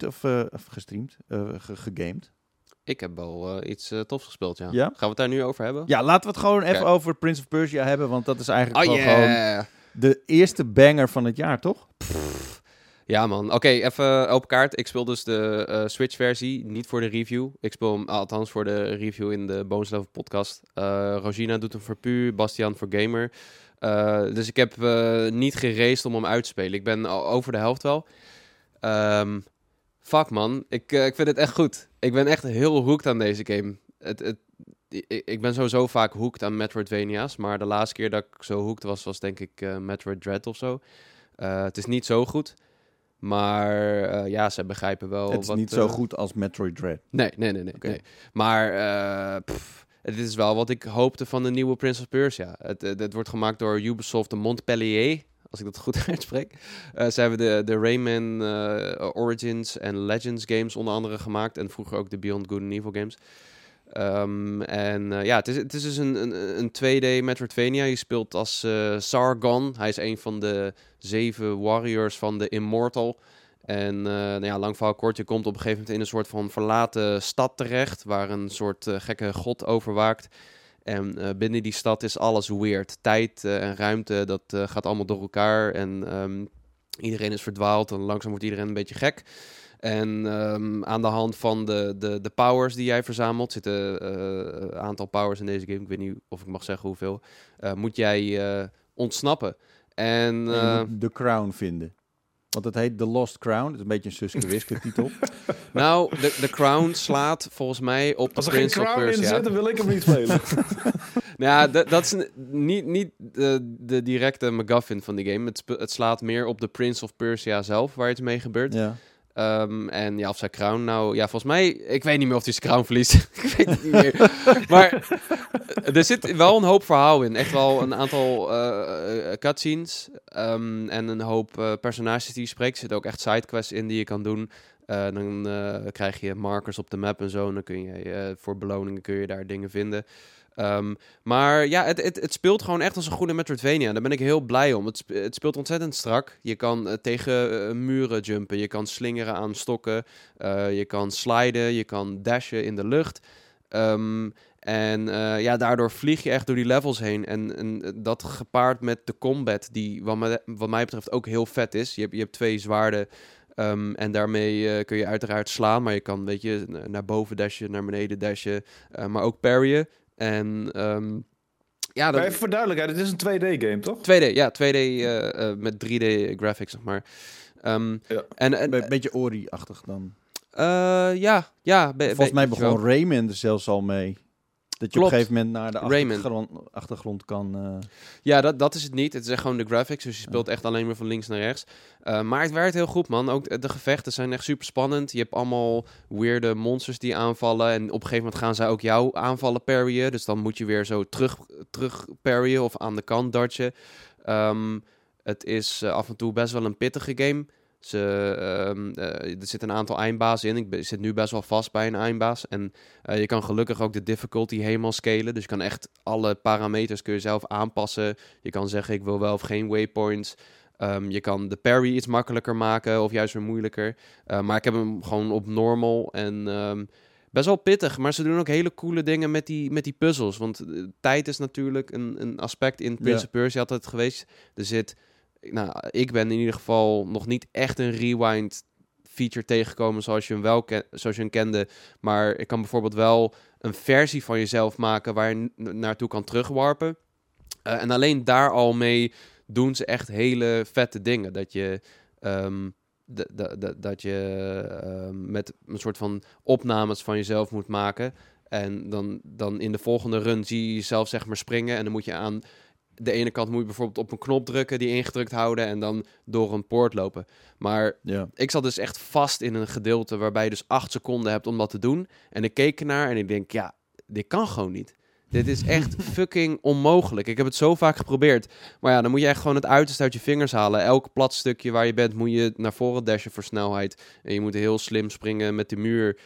Ik heb wel iets tofs gespeeld, ja. Ja. Gaan we het daar nu over hebben? Ja, laten we het gewoon even over Prince of Persia hebben. Want dat is eigenlijk gewoon de eerste banger van het jaar, toch? Ja, man. Oké, even open kaart. Ik speel dus de Switch-versie, niet voor de review. Ik speel hem althans voor de review in de Bonus Level podcast. Rogina doet hem voor Pu, Bastiaan voor Gamer. Dus ik heb niet geraced om hem uit te spelen. Ik ben over de helft wel. Fuck, man. Ik vind het echt goed. Ik ben echt heel hooked aan deze game. Ik ben sowieso vaak hooked aan Metroidvania's. Maar de laatste keer dat ik zo hooked was denk ik Metroid Dread of zo. Het is niet zo goed. Maar ja, ze begrijpen wel. Het is niet zo goed als Metroid Dread. Nee. Nee. Maar het is wel wat ik hoopte van de nieuwe Prince of Persia. Het wordt gemaakt door Ubisoft de Montpellier, als ik dat goed uitspreek. Ze hebben de Rayman Origins en Legends games onder andere gemaakt. En vroeger ook de Beyond Good and Evil games. Ja, het is dus een 2D Metroidvania. Je speelt als Sargon. Hij is een van de 7 warriors van de Immortal. En lang verhaal kort, je komt op een gegeven moment in een soort van verlaten stad terecht, waar een soort gekke god overwaakt. En binnen die stad is alles weird. Tijd en ruimte, dat gaat allemaal door elkaar. En iedereen is verdwaald en langzaam wordt iedereen een beetje gek. En aan de hand van de powers die jij verzamelt, zitten een aantal powers in deze game, ik weet niet of ik mag zeggen hoeveel, moet jij ontsnappen. En de crown vinden. Want het heet The Lost Crown. Het is een beetje een Suske Wiske titel. Nou, de crown slaat volgens mij op de Prince of Persia. Als er geen crown in zit, dan wil ik hem niet spelen. Nou ja, dat is niet de directe MacGuffin van die game. Het slaat meer op de Prince of Persia zelf, waar het mee gebeurt. Ja. En ja, of zijn crown nou... Ja, volgens mij... Ik weet niet meer of hij zijn crown verliest. Ik weet het niet meer. Maar er zit wel een hoop verhaal in. Echt wel een aantal cutscenes. En een hoop personages die je spreekt. Er zitten ook echt sidequests in die je kan doen. Dan krijg je markers op de map en zo. En dan kun je voor beloningen kun je daar dingen vinden. Maar ja, het speelt gewoon echt als een goede Metroidvania. Daar ben ik heel blij om. Het speelt ontzettend strak. Je kan tegen muren jumpen. Je kan slingeren aan stokken. Je kan sliden. Je kan dashen in de lucht. Daardoor vlieg je echt door die levels heen. En dat gepaard met de combat, die wat mij betreft ook heel vet is. Je hebt 2 zwaarden. En daarmee kun je uiteraard slaan. Maar je kan, weet je, naar boven dashen, naar beneden dashen. Maar ook parryen. En ja, Maar even voor duidelijkheid, het is een 2D-game, toch? 2D, ja, 2D met 3D-graphics, zeg maar. Ja. En een beetje Ori-achtig dan. Ja. Volgens mij begon Rayman er zelfs al mee. Dat je Klopt. op een gegeven moment naar de achtergrond kan... Ja, dat is het niet. Het is echt gewoon de graphics. Dus je speelt echt alleen maar van links naar rechts. Maar het werkt heel goed, man. Ook de gevechten zijn echt super spannend. Je hebt allemaal weirde monsters die aanvallen. En op een gegeven moment gaan zij ook jouw aanvallen parryen. Dus dan moet je weer zo terug parryen of aan de kant dodgen. Het is af en toe best wel een pittige game. Er zitten een aantal eindbazen in. Ik zit nu best wel vast bij een eindbaas. En je kan gelukkig ook de difficulty helemaal scalen. Dus je kan echt alle parameters kun je zelf aanpassen. Je kan zeggen ik wil wel of geen waypoints. Je kan de parry iets makkelijker maken of juist weer moeilijker. Maar ik heb hem gewoon op normal. En best wel pittig. Maar ze doen ook hele coole dingen met die puzzels. Want tijd is natuurlijk een aspect in Prince of Persia altijd geweest. Er zit... Nou, ik ben in ieder geval nog niet echt een rewind feature tegengekomen zoals je hem kende. Maar ik kan bijvoorbeeld wel een versie van jezelf maken waar je naartoe kan terugwarpen. En alleen daar al mee doen ze echt hele vette dingen. Dat je... dat je met een soort van opnames van jezelf moet maken. En dan in de volgende run zie je jezelf zeg maar springen. En dan moet je aan de ene kant moet je bijvoorbeeld op een knop drukken, die ingedrukt houden en dan door een poort lopen. Maar ik zat dus echt vast in een gedeelte waarbij je dus 8 seconden hebt om dat te doen. En ik keek ernaar en ik denk, ja, dit kan gewoon niet. Dit is echt fucking onmogelijk. Ik heb het zo vaak geprobeerd. Maar ja, dan moet je echt gewoon het uiterste uit je vingers halen. Elk plat stukje waar je bent moet je naar voren dashen voor snelheid. En je moet heel slim springen met de muur.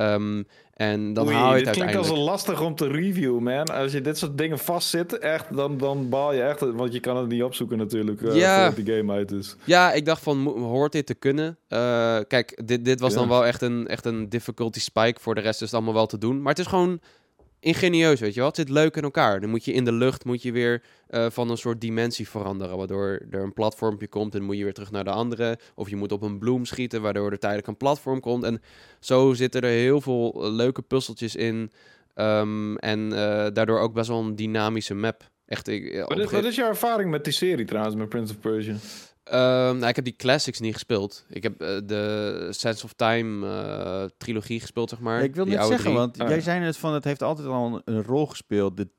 En dan haal je het uiteindelijk. Het klinkt als lastig om te reviewen, man. Als je dit soort dingen vastzit, echt, dan baal je echt. Want je kan het niet opzoeken natuurlijk, voordat die game uit is. Ja, ik dacht van, hoort dit te kunnen? Kijk, dit was dan wel echt een difficulty spike. Voor de rest is het allemaal wel te doen. Maar het is gewoon ingenieus, weet je wel. Het zit leuk in elkaar. Dan moet je in de lucht weer van een soort dimensie veranderen. Waardoor er een platformpje komt en dan moet je weer terug naar de andere. Of je moet op een bloem schieten, waardoor er tijdelijk een platform komt. En zo zitten er heel veel leuke puzzeltjes in. En daardoor ook best wel een dynamische map. Echt, wat is jouw ervaring met die serie trouwens, met Prince of Persia? Nou, ik heb die classics niet gespeeld. Ik heb de Sense of Time trilogie gespeeld, zeg maar. Ik wil net zeggen, want jij zei net van, het heeft altijd al een rol gespeeld, de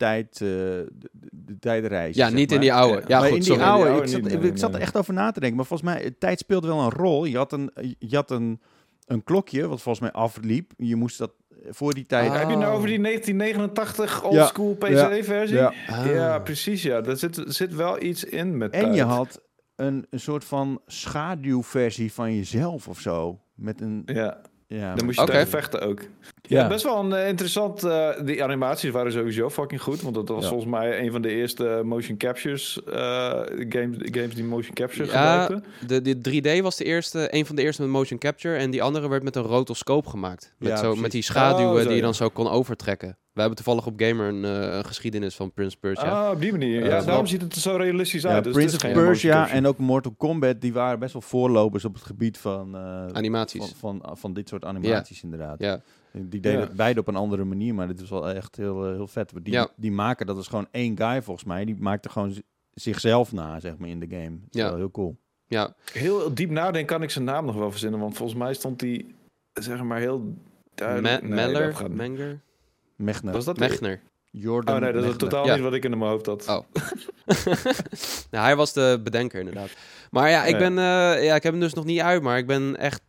tijdreis. Ja, niet in die oude. Ja, maar goed, in die oude, ik zat er echt over na te denken. Maar volgens mij, tijd speelde wel een rol. Je had een klokje, wat volgens mij afliep. Je moest dat voor die tijd... Heb je nou over die 1989 oldschool PC-versie? Ja, precies, ja. Er zit wel iets in met tijd. En je had een soort van schaduwversie van jezelf of zo. Met een... Ja, dan moest je tegen vechten ook. Ja, best wel een interessant... die animaties waren sowieso fucking goed. Want dat was volgens mij een van de eerste motion captures... games die motion capture gebruikten. De 3D was een van de eerste met motion capture. En die andere werd met een rotoscoop gemaakt. Met die schaduwen die je dan zo kon overtrekken. We hebben toevallig op Gamer een geschiedenis van Prince of Persia. Op die manier. Ja, daarom ziet het er zo realistisch uit. Dus Prince of Persia en ook Mortal Kombat, die waren best wel voorlopers op het gebied van... animaties. Van dit soort animaties inderdaad. Ja. Die deden het beide op een andere manier, maar dit was wel echt heel vet. Die maken, dat is gewoon één guy volgens mij, die maakte gewoon zichzelf na, zeg maar, in de game. Dat is wel heel cool. Ja. Heel diep nadenken kan ik zijn naam nog wel verzinnen, want volgens mij stond die, zeg maar, heel duidelijk... Menger? Mechner. Was dat Mechner. Jordan dat is totaal niet wat ik in mijn hoofd had. Oh. Nou, hij was de bedenker inderdaad. Maar ja, ik heb hem dus nog niet uit, maar ik ben echt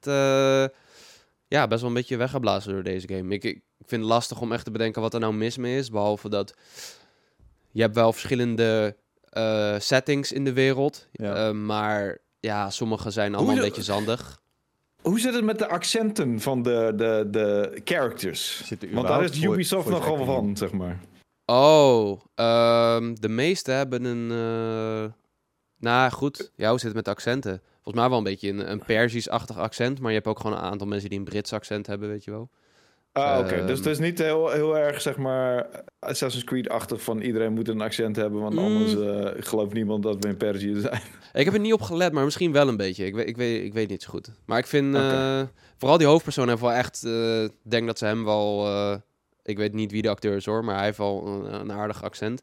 best wel een beetje weggeblazen door deze game. Ik vind het lastig om echt te bedenken wat er nou mis mee is, behalve dat je hebt wel verschillende settings in de wereld, maar ja, sommige zijn allemaal een beetje zandig. Hoe zit het met de accenten van de characters? Want daar is Ubisoft nogal van, zeg maar. Oh, de meeste hebben een... nou, goed. Ja, hoe zit het met de accenten? Volgens mij wel een beetje een Persisch-achtig accent, maar je hebt ook gewoon een aantal mensen die een Brits accent hebben, weet je wel. Oké. Dus het is niet heel erg, zeg maar, Assassin's Creed-achtig van iedereen moet een accent hebben, want anders gelooft niemand dat we in Perzië zijn. Ik heb er niet op gelet, maar misschien wel een beetje. Ik weet niet zo goed. Maar ik vind, vooral die hoofdpersoon heeft wel echt, denk dat ze hem wel, ik weet niet wie de acteur is hoor, maar hij heeft wel een aardig accent.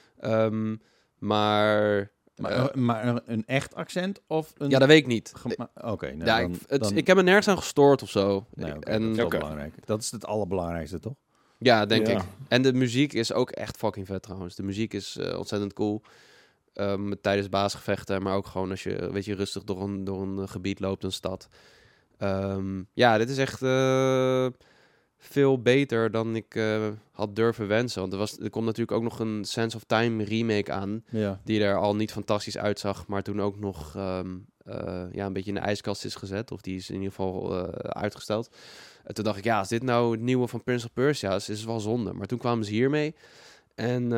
Maar een echt accent of een... Ja, dat weet ik niet. Oké. Ik heb me nergens aan gestoord of zo. Nee, dat is wel belangrijk. Dat is het allerbelangrijkste, toch? Ja, denk ik. En de muziek is ook echt fucking vet trouwens. De muziek is ontzettend cool. Tijdens baasgevechten, maar ook gewoon als je, weet je, rustig door een gebied loopt, een stad. Dit is echt veel beter dan ik had durven wensen. Want er komt natuurlijk ook nog een Sense of Time remake aan, die er al niet fantastisch uitzag, maar toen ook nog een beetje in de ijskast is gezet, of die is in ieder geval uitgesteld. Toen dacht ik, als dit nou het nieuwe van Prince of Persia is het wel zonde. Maar toen kwamen ze hiermee. En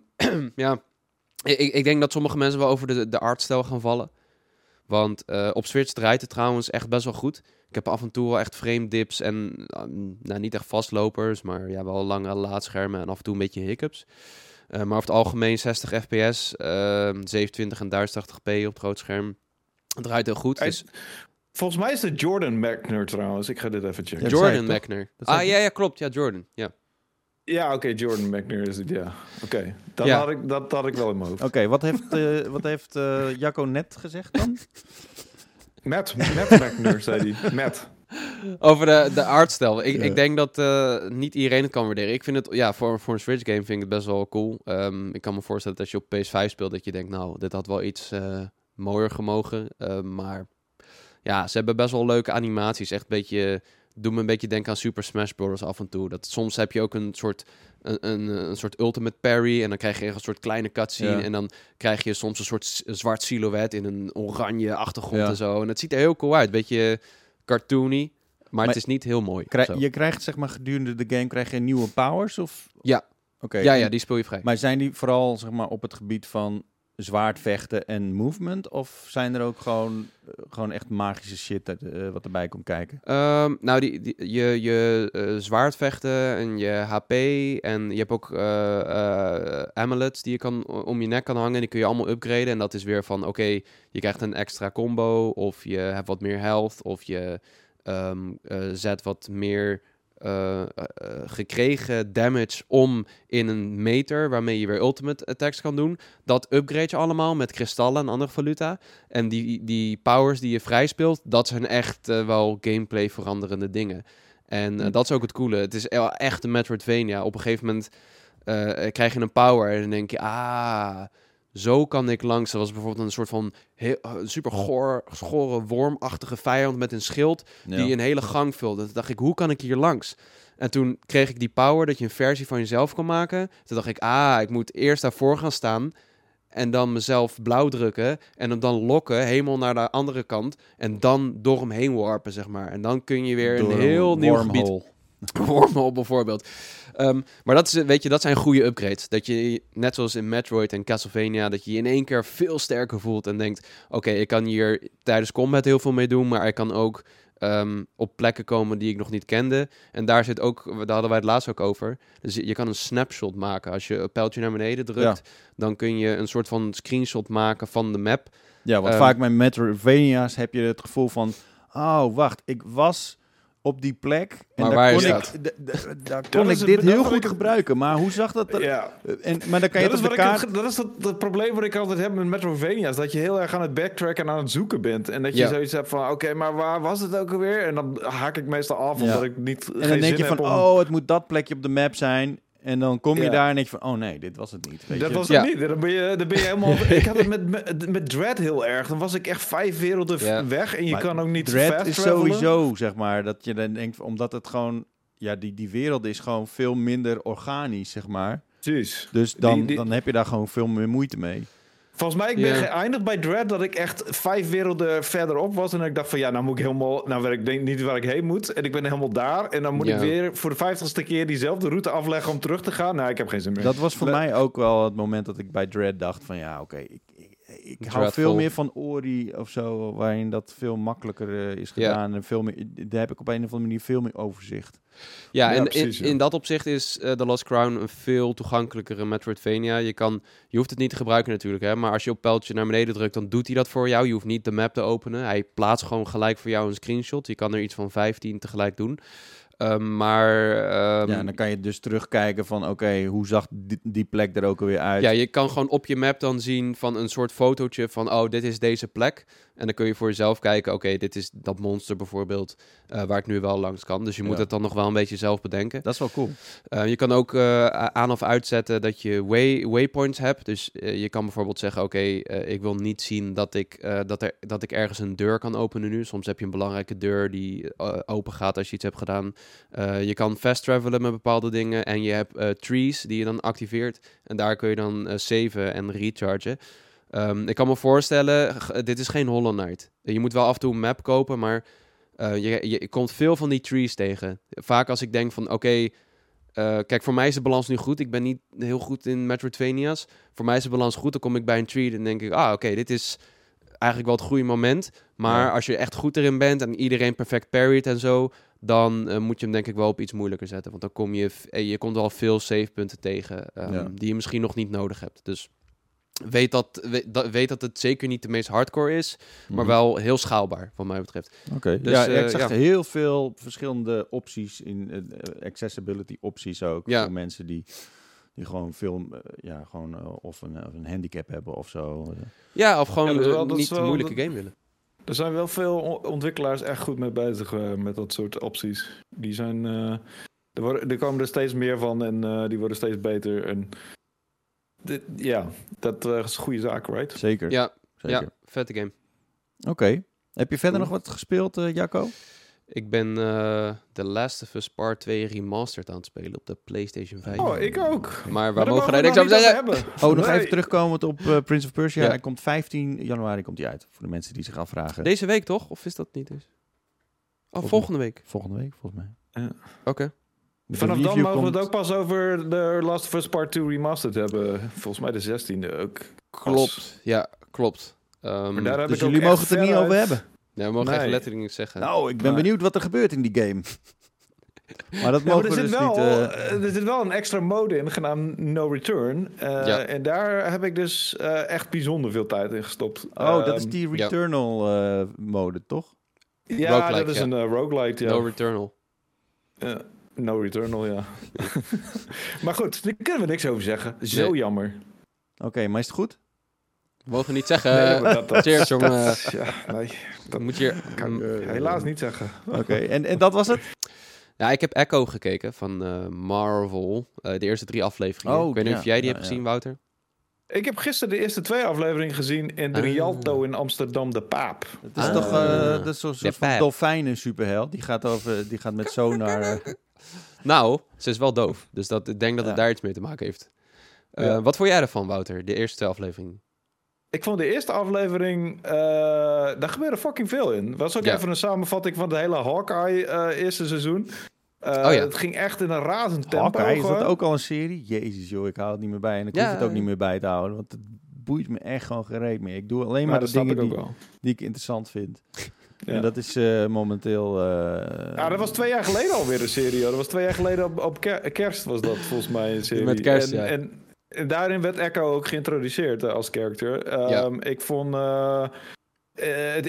ik denk dat sommige mensen wel over de artstijl gaan vallen. Want op Switch draait het trouwens echt best wel goed. Ik Ik heb af en toe wel echt frame dips en niet echt vastlopers, maar ja, wel langere laadschermen en af en toe een beetje hiccups. Maar over het algemeen 60 fps, 27 en 1080p op het grootscherm. Het draait heel goed. Dus... Volgens mij is het Jordan Mechner trouwens. Ik ga dit even checken. Jordan Mechner. Ja, klopt. Ja, Jordan. Ja. Ja, oké, Jordan Mechner is het, ja. Oké, dat had ik wel in mijn hoofd. Oké, wat heeft Jacco net gezegd dan? Matt Mechner, zei hij. Matt. Over de artstijl. Ik denk dat niet iedereen het kan waarderen. Ik vind het, ja, voor een Switch game vind ik het best wel cool. Ik kan me voorstellen dat als je op PS5 speelt, dat je denkt, nou, dit had wel iets mooier gemogen. Maar ja, ze hebben best wel leuke animaties. Echt een beetje... Doe me een beetje denken aan Super Smash Bros. Af en toe. Dat soms heb je ook een soort ultimate parry en dan krijg je een soort kleine cutscene en dan krijg je soms een soort zwart silhouet in een oranje achtergrond en zo. En het ziet er heel cool uit. Beetje cartoony, maar het is niet heel mooi. Je krijgt zeg maar gedurende de game krijg je nieuwe powers? Of? Ja. Okay. Ja, die speel je vrij. Maar zijn die vooral zeg maar op het gebied van zwaardvechten en movement? Of zijn er ook gewoon echt magische shit wat erbij komt kijken? Nou, je zwaardvechten en je HP en je hebt ook amulets die je kan om je nek kan hangen. Die kun je allemaal upgraden. En dat is weer van, oké, je krijgt een extra combo of je hebt wat meer health of je zet wat meer... gekregen damage om in een meter waarmee je weer ultimate attacks kan doen. Dat upgrade je allemaal met kristallen en andere valuta. En die powers die je vrij speelt, dat zijn echt wel gameplay veranderende dingen. En dat is ook het coole. Het is echt een Metroidvania. Op een gegeven moment krijg je een power en dan denk je, zo kan ik langs. Er was bijvoorbeeld een soort van super gore wormachtige vijand met een schild die een hele gang vulde. Toen dacht ik, hoe kan ik hier langs? En toen kreeg ik die power dat je een versie van jezelf kan maken. Toen dacht ik, ik moet eerst daarvoor gaan staan en dan mezelf blauw drukken en hem dan lokken helemaal naar de andere kant en dan door hem heen warpen, zeg maar. En dan kun je weer een heel nieuw gebied... Wormhole bijvoorbeeld. Maar dat is, weet je, dat zijn goede upgrades. Dat je, net zoals in Metroid en Castlevania, dat je je in één keer veel sterker voelt en denkt, oké, ik kan hier tijdens combat heel veel mee doen, maar ik kan ook op plekken komen die ik nog niet kende. En daar zit ook, daar hadden wij het laatst ook over, dus je kan een snapshot maken. Als je een pijltje naar beneden drukt, dan kun je een soort van screenshot maken van de map. Ja, want vaak met Metroidvania's heb je het gevoel van, wacht, ik was op die plek en daar kon ik dit heel goed gebruiken. Maar hoe zag dat? Maar dan kan je dat is het probleem wat ik altijd heb met Metroidvania's. Dat je heel erg aan het backtracken en aan het zoeken bent. En dat je zoiets hebt van, oké, maar waar was het ook alweer? En dan haak ik meestal af, omdat ik niet en dan denk je van, het moet dat plekje op de map zijn. En dan kom je daar en denk je van, nee, dit was het niet. Weet dat je? Was het niet. Dan ben je helemaal... Ik had het met Dread heel erg. Dan was ik echt 5 werelden weg en je kan ook niet Dread fast is travelen. Sowieso, zeg maar, dat je dan denkt, omdat het gewoon... Ja, die wereld is gewoon veel minder organisch, zeg maar. Precies. Dus dan heb je daar gewoon veel meer moeite mee. Volgens mij, ik ben geëindigd bij Dread dat ik echt 5 werelden verderop was. En ik dacht van, nou moet ik helemaal... Nou weet ik niet waar ik heen moet. En ik ben helemaal daar. En dan moet ik weer voor de 50ste keer diezelfde route afleggen om terug te gaan. Nou, ik heb geen zin meer. Dat was voor mij ook wel het moment dat ik bij Dread dacht van, ik hou veel meer van Ori of zo, waarin dat veel makkelijker is gedaan. En veel meer, daar heb ik op een of andere manier veel meer overzicht. Ja, en precies, in dat opzicht is The Lost Crown een veel toegankelijkere Metroidvania. Je hoeft het niet te gebruiken natuurlijk, hè, maar als je op pijltje naar beneden drukt, dan doet hij dat voor jou. Je hoeft niet de map te openen. Hij plaatst gewoon gelijk voor jou een screenshot. Je kan er iets van 15 tegelijk doen. En dan kan je dus terugkijken van, hoe zag die plek er ook alweer uit? Ja, je kan gewoon op je map dan zien van een soort fotootje van, dit is deze plek. En dan kun je voor jezelf kijken, dit is dat monster bijvoorbeeld, waar ik nu wel langs kan. Dus je moet het dan nog wel een beetje zelf bedenken. Dat is wel cool. Je kan ook aan of uitzetten dat je waypoints hebt. Dus je kan bijvoorbeeld zeggen, ik wil niet zien dat ik ergens een deur kan openen nu. Soms heb je een belangrijke deur die open gaat als je iets hebt gedaan. Je kan fast travelen met bepaalde dingen. En je hebt trees die je dan activeert. En daar kun je dan saven en rechargen. Ik kan me voorstellen, dit is geen Hollow Knight. Je moet wel af en toe een map kopen, maar je komt veel van die trees tegen. Vaak als ik denk van, kijk, voor mij is de balans nu goed. Ik ben niet heel goed in Metroidvania's. Voor mij is de balans goed, dan kom ik bij een tree en denk ik, dit is eigenlijk wel het goede moment. Maar als je echt goed erin bent en iedereen perfect parried en zo, dan moet je hem denk ik wel op iets moeilijker zetten. Want dan kom je komt wel veel savepunten tegen die je misschien nog niet nodig hebt. Dus weet dat het zeker niet de meest hardcore is, maar wel heel schaalbaar, wat mij betreft. Oké. Dus, ik zag heel veel verschillende opties in accessibility opties ook voor mensen die gewoon veel, of een handicap hebben of zo. Ja, of gewoon niet een moeilijke game willen. Er zijn wel veel ontwikkelaars echt goed mee bezig met dat soort opties. Die zijn, er komen er steeds meer van en die worden steeds beter. En dat is een goede zaak, right? Zeker. Ja, zeker. Ja, vette game. Oké. Heb je verder nog wat gespeeld, Jacco? Ik ben The Last of Us Part 2 Remastered aan het spelen op de PlayStation 5. Oh, ik ook. Maar we mogen daar niks over zeggen. Nog even terugkomend op Prince of Persia. Hij komt 15 januari komt hij uit. Voor de mensen die zich afvragen. Deze week toch? Of is dat niet dus? Volgende week. Volgende week, volgens mij. Ja. Oké. Vanaf dan mogen we het ook pas over The Last of Us Part 2 Remastered hebben. Volgens mij de 16e ook. Klopt. Ja, klopt. Maar daar heb dus ik jullie mogen het er niet over hebben? Ja, we mogen echt letterlijk niet zeggen. Nou, ik ben benieuwd wat er gebeurt in die game. Maar dat mogen we dus niet... Er zit wel een extra mode in, genaamd No Return. En daar heb ik dus echt bijzonder veel tijd in gestopt. Dat is die Returnal mode, toch? Ja, roguelike, dat is een roguelike. Ja. No Returnal. No Returnal, ja. Maar goed, daar kunnen we niks over zeggen. Zo jammer. Oké, maar is het goed? We mogen niet zeggen. Cheers, jongen. Dat moet je helaas niet zeggen. Oké, en dat was het? Ja, ik heb Echo gekeken van Marvel. De eerste 3 afleveringen. Ik weet niet of jij die hebt gezien, Wouter. Ik heb gisteren de eerste 2 afleveringen gezien in de Rialto in Amsterdam, de Paap. Het is toch dat is zo'n soort van dolfijnen superheld. Die gaat met sonar. Nou, ze is wel doof. Dus ik denk dat het daar iets mee te maken heeft. Wat vond jij ervan, Wouter? De eerste 2 afleveringen? Ik vond de eerste aflevering, daar gebeurde fucking veel in. Was ook even een samenvatting van de hele Hawkeye eerste seizoen. Het ging echt in een razend tempo. Hawkeye, is dat ook al een serie? Jezus joh, ik hou het niet meer bij. En ik hoef het ook niet meer bij te houden. Want het boeit me echt gewoon gereed meer. Ik doe alleen maar de dingen die ik interessant vind. Ja. En dat is momenteel... dat was 2 jaar geleden alweer een serie. Dat was 2 jaar geleden op kerst was dat volgens mij een serie. Met kerst, en daarin werd Echo ook geïntroduceerd als character. Ik vond de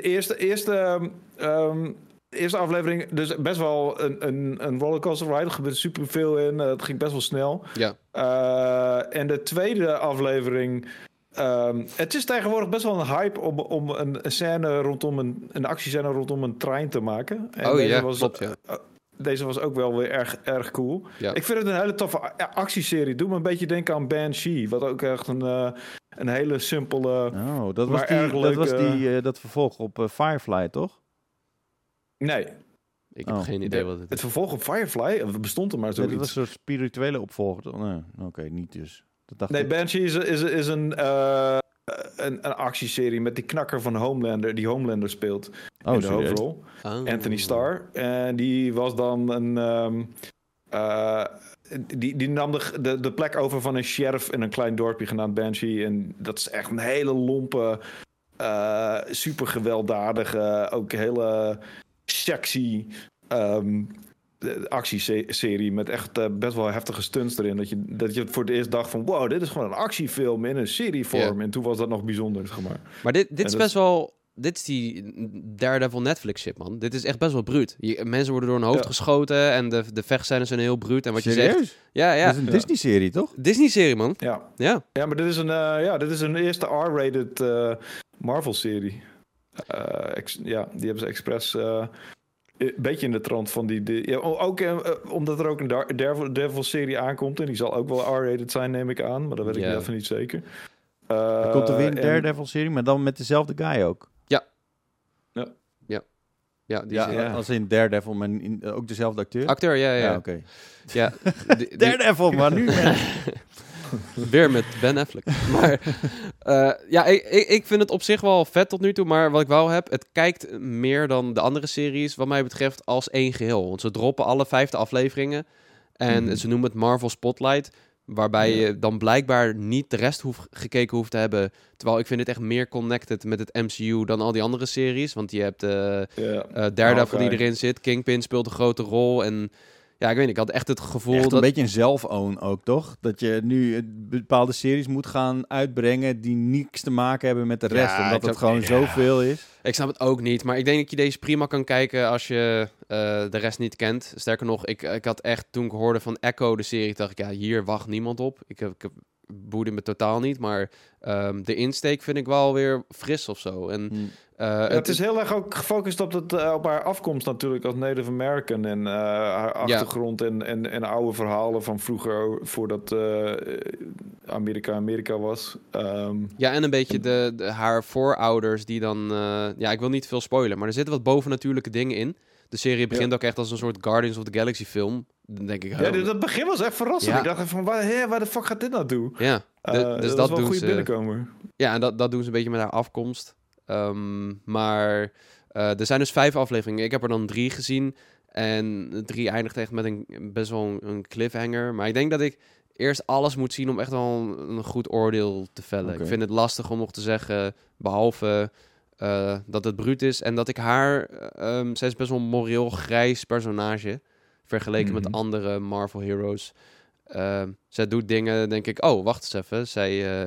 eerste aflevering dus best wel een rollercoaster ride. Er gebeurde superveel in. Het ging best wel snel. Ja. En de tweede aflevering... het is tegenwoordig best wel een hype om een scène rondom een actiescène rondom een trein te maken. En klopt, ja. Deze was ook wel weer erg cool. Ja. Ik vind het een hele toffe actieserie. Doe me een beetje denken aan Banshee. Wat ook echt een hele simpele... Oh, dat vervolg op Firefly, toch? Nee. Ik heb geen idee wat het is. Het vervolg op Firefly? Het bestond er maar zoiets. Dat was een soort spirituele opvolger. Nee, oké, niet dus. Banshee is een actieserie met die knakker van Homelander, die Homelander speelt in de hoofdrol. Anthony Starr. En die was dan die nam de plek over van een sheriff in een klein dorpje genaamd Banshee. En dat is echt een hele lompe, super gewelddadige, ook hele sexy actieserie met echt best wel heftige stunts erin. Dat je voor het eerst dacht van wow, dit is gewoon een actiefilm in een serievorm. En toen was dat nog bijzonder, zeg maar. Maar dit is best wel... Dit is die Daredevil Netflix shit, man. Dit is echt best wel bruut. Mensen worden door hun hoofd geschoten en de vechtscènes zijn heel bruut. En wat serieus? Je zegt... Ja. Dat is een Disney-serie, toch? Disney-serie, man. Ja, maar dit is een eerste R-rated Marvel-serie. Die hebben ze expres... een beetje in de trant van omdat er ook een Daredevil-serie aankomt. En die zal ook wel R-rated zijn, neem ik aan. Maar dat weet ik even niet zeker. Er komt er weer een Daredevil-serie, maar dan met dezelfde guy ook. Ja. Als in Daredevil, maar ook dezelfde acteur? Acteur, ja. Oké. Ja, Daredevil, maar nu weer met Ben Affleck. Maar ik vind het op zich wel vet tot nu toe. Maar wat ik wel heb, het kijkt meer dan de andere series, wat mij betreft, als één geheel. Want ze droppen alle 5 afleveringen. En ze noemen het Marvel Spotlight. Waarbij je dan blijkbaar niet de rest gekeken hoeft te hebben. Terwijl ik vind het echt meer connected met het MCU dan al die andere series. Want je hebt Daredevil die erin zit. Kingpin speelt een grote rol. En ja, ik weet niet, ik had echt het gevoel echt een beetje een zelf-own ook, toch? Dat je nu bepaalde series moet gaan uitbrengen die niks te maken hebben met de rest. Omdat het gewoon zoveel is. Ik snap het ook niet, maar ik denk dat je deze prima kan kijken als je de rest niet kent. Sterker nog, ik had echt, toen ik hoorde van Echo, de serie, dacht ik, hier wacht niemand op. Ik boeide me totaal niet, maar de insteek vind ik wel weer fris of zo. En, het is heel erg ook gefocust op haar afkomst natuurlijk als Native American en haar achtergrond en oude verhalen van vroeger, voordat Amerika was. Ja, en een beetje haar voorouders die dan... ik wil niet veel spoilen, maar er zitten wat bovennatuurlijke dingen in. De serie begint ook echt als een soort Guardians of the Galaxy film. Dan denk ik... dat begin was echt verrassend. Ja. Ik dacht van, waar de fuck gaat dit nou doen? Ja, dus dat is wel een goede binnenkomer. Ja, en dat doen ze een beetje met haar afkomst. Maar er zijn dus 5 afleveringen. Ik heb er dan 3 gezien. En 3 eindigt echt met best wel een cliffhanger. Maar ik denk dat ik eerst alles moet zien om echt wel een goed oordeel te vellen. Okay. Ik vind het lastig om nog te zeggen, behalve dat het bruut is. En dat ik haar... zij is best wel een moreel grijs personage. Vergeleken met andere Marvel heroes. Zij doet dingen, denk ik... Oh, wacht eens even.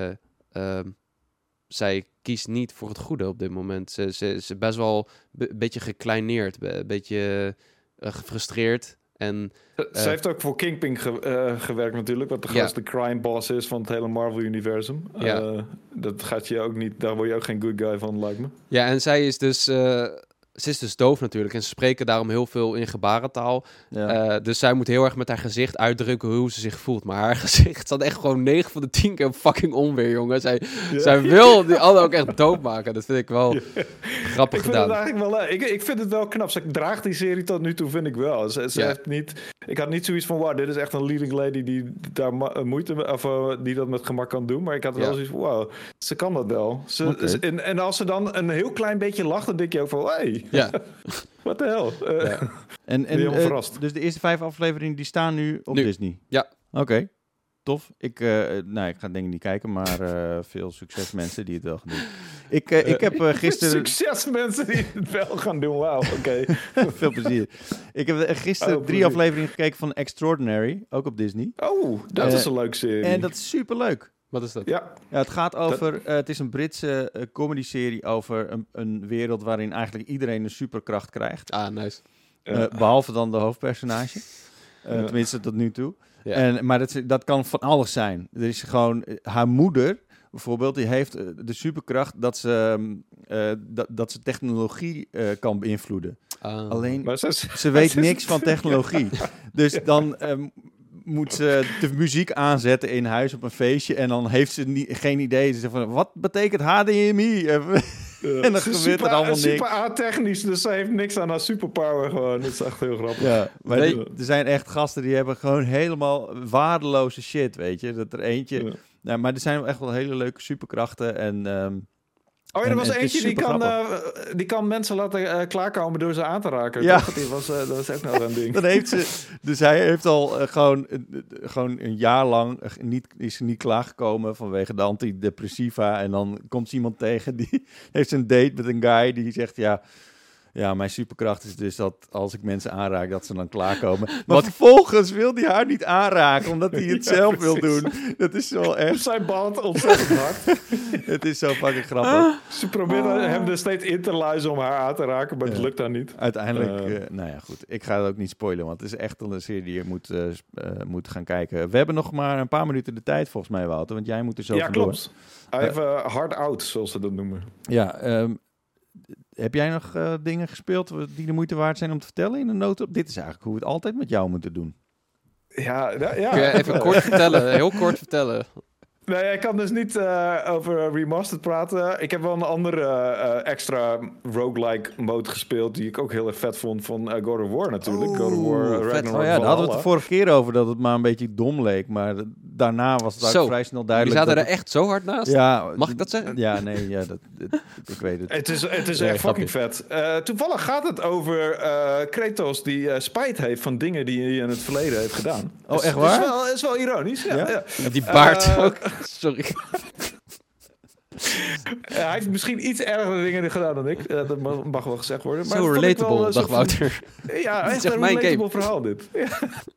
Zij kiest niet voor het goede op dit moment. Ze is best wel een beetje gekleineerd. Een beetje gefrustreerd. En, ze heeft ook voor Kingpin gewerkt natuurlijk. Wat de grootste crime boss is van het hele Marvel-universum. Dat gaat je ook niet... Daar word je ook geen good guy van, lijkt me. Ja, en zij is dus... ze is dus doof natuurlijk. En ze spreken daarom heel veel in gebarentaal. Ja. Dus zij moet heel erg met haar gezicht uitdrukken hoe ze zich voelt. Maar haar gezicht staat echt gewoon 9 van de 10 keer fucking onweer, jongen. Zij wil die anderen ook echt doodmaken. Dat vind ik wel grappig gedaan. Ik vind het wel knap. Ze draagt die serie tot nu toe, vind ik wel. Ze heeft niet... Ik had niet zoiets van, wow, dit is echt een leading lady die daar die dat met gemak kan doen. Maar ik had wel zoiets van, wow, ze kan dat wel. En als ze dan een heel klein beetje lacht, dan denk je ook van, hey... Ja. What the hell? En verrast. Dus de eerste 5 afleveringen die staan nu op Disney? Ja. Oké. Tof. Ik ga denk ik niet kijken, maar veel succes mensen die het wel gaan doen. Ik heb gisteren... Succes mensen die het wel gaan doen, wauw. Oké. Veel plezier. Ik heb gisteren 3 afleveringen gekeken van Extraordinary, ook op Disney. Oh, dat is een leuke serie. En dat is superleuk. Wat is dat? Ja, het gaat over... het is een Britse comedy-serie over een wereld waarin eigenlijk iedereen een superkracht krijgt. Ah, nice. Behalve dan de hoofdpersonage. Tenminste, tot nu toe. Ja. Maar dat kan van alles zijn. Er is gewoon... haar moeder, bijvoorbeeld, die heeft de superkracht dat ze technologie kan beïnvloeden. Alleen, ze weet niks van technologie. Dus dan... moet ze de muziek aanzetten in huis op een feestje en dan heeft ze geen idee. Ze zegt van, wat betekent HDMI? En dan gebeurt er allemaal niks. Super A-technisch, dus ze heeft niks aan haar superpower gewoon. Dat is echt heel grappig. Ja, maar er zijn echt gasten die hebben gewoon helemaal waardeloze shit, weet je. Dat er eentje... Ja. Ja, maar er zijn echt wel hele leuke superkrachten en... er was eentje die kan mensen laten klaarkomen door ze aan te raken. Ja. Dat was ook nog een ding. Dan heeft ze... Dus hij heeft al gewoon een jaar lang is niet klaargekomen vanwege de antidepressiva. En dan komt iemand tegen die heeft een date met een guy die zegt... Ja, mijn superkracht is dus dat als ik mensen aanraak, dat ze dan klaarkomen. Maar vervolgens wil hij haar niet aanraken, omdat hij het zelf wil doen. Dat is zo echt... Zijn band ontzettend hard. Het is zo fucking grappig. Ze probeert hem er steeds in te luizen om haar aan te raken, maar het lukt dan niet. Uiteindelijk, goed. Ik ga het ook niet spoilen, want het is echt een serie die je moet gaan kijken. We hebben nog maar een paar minuten de tijd, volgens mij, Wouter, want jij moet er zo vandoor. Klopt. Even hard out, zoals ze dat noemen. Ja, heb jij nog dingen gespeeld die de moeite waard zijn om te vertellen in een notendop? Dit is eigenlijk hoe we het altijd met jou moeten doen. Ja. Kun je even kort vertellen, heel kort vertellen? Nee, ik kan dus niet over Remastered praten. Ik heb wel een andere extra roguelike mode gespeeld... die ik ook heel erg vet vond van God of War natuurlijk. God of War, Ragnarok. Daar hadden we het de vorige keer over... dat het maar een beetje dom leek. Maar daarna was het ook vrij snel duidelijk. Je zaten er echt zo hard naast? Ja, mag ik dat zeggen? Ja, nee, ik weet het. Het is echt fucking vet. Toevallig gaat het over Kratos die spijt heeft van dingen die hij in het verleden heeft gedaan. Oh, dus, echt waar? Het is wel ironisch. Ja. En die baard ook. Sorry. Hij heeft misschien iets ergere dingen gedaan dan ik. Dat mag wel gezegd worden. Maar zo relatable, dag Wouter. Ja, echt een mijn relatable game. Verhaal dit. Ja.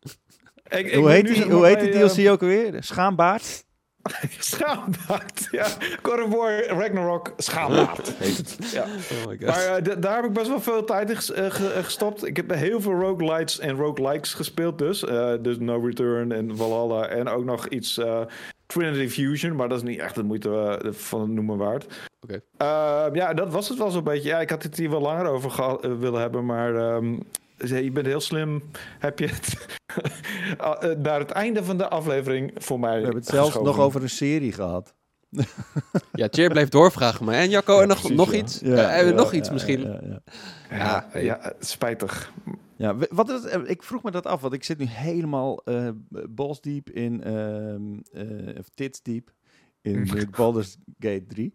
Hoe heet die DLC ook alweer? Schaambaard? Schaambaard, ja. God of War, Ragnarok, Schaambaard heet het. Ja. Oh my God. Maar daar heb ik best wel veel tijd in gestopt. Ik heb heel veel roguelites en roguelikes gespeeld dus. Dus No Return en Valhalla en ook nog iets Trinity Fusion. Maar dat is niet echt de moeite van het noemen waard. Okay. Ja, dat was het wel zo'n beetje. Ja, ik had het hier wel langer over willen hebben, maar... je bent heel slim. Heb je het naar het einde van de aflevering voor mij We hebben het zelfs nog over een serie gehad. Ja, Tjeer bleef doorvragen me. En Jacco, nog iets? Nog iets misschien? Ja, spijtig. Ja, ik vroeg me dat af, want ik zit nu helemaal balsdiep in... of titsdiep in Baldur's Gate 3.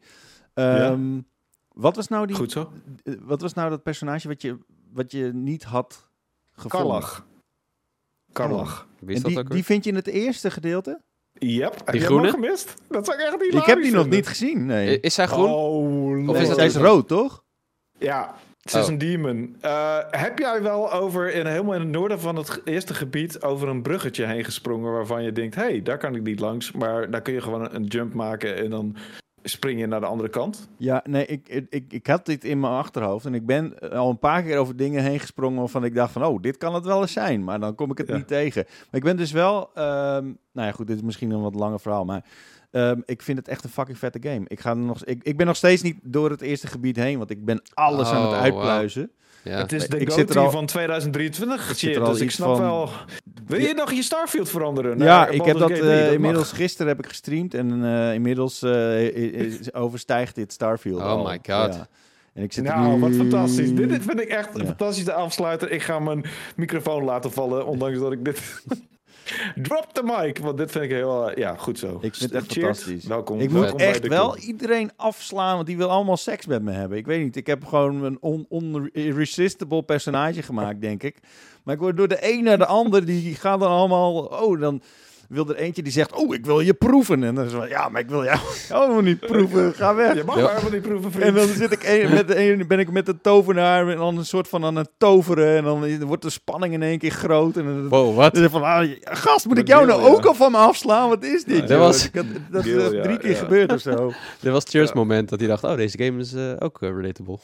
Wat was nou die... Goed zo. Wat was nou dat personage wat je niet had gevonden? Karlach. Die vind je in het eerste gedeelte? Yep. Heb die je groene? hem nog gemist? Dat zou ik echt niet. Ik heb die nog niet gezien, nee. Is zij groen? Oh, of is dat zij is rood, toch? Ja, ze is een demon. Heb jij wel helemaal in het noorden van het eerste gebied over een bruggetje heen gesprongen waarvan je denkt, hey, daar kan ik niet langs, maar daar kun je gewoon een jump maken en dan spring je naar de andere kant? Ja, nee, ik had dit in mijn achterhoofd en ik ben al een paar keer over dingen heen gesprongen waarvan ik dacht van, oh, dit kan het wel eens zijn, maar dan kom ik het niet tegen. Maar ik ben dus wel, nou ja, goed, dit is misschien een wat langer verhaal, maar ik vind het echt een fucking vette game. Ik ben nog steeds niet door het eerste gebied heen, want ik ben alles aan het uitpluizen. Wow. Ja. Het is de GOTY van 2023. Dus ik snap wel... Wil je nog je Starfield veranderen? Ja, ik heb dat inmiddels gisteren heb ik gestreamd en inmiddels overstijgt dit Starfield. Oh my god. Ja. En ik zit wat fantastisch. Dit vind ik echt een fantastische afsluiter. Ik ga mijn microfoon laten vallen, ondanks dat ik dit... Drop the mic, want dit vind ik heel goed zo. Ik vind het echt fantastisch. Welkom. Ik moet echt wel iedereen afslaan, want die wil allemaal seks met me hebben. Ik weet niet, ik heb gewoon een irresistible personage gemaakt, denk ik. Maar ik word door de een naar de ander, die gaan dan allemaal... dan wil er eentje die zegt, ik wil je proeven. En dan is het ja, maar ik wil jou helemaal niet proeven. Ga weg. Je mag helemaal niet proeven, vriend. En dan zit ik ben ik met de tovenaar en dan een soort van aan het toveren. En dan wordt de spanning in één keer groot. En wow, wat? Dan van, gast, moet ik jou nou ook al van me afslaan? Wat is dit? Dat is 3 keer gebeurd of zo. Dit was Cheers moment dat hij dacht, deze game is ook relatable.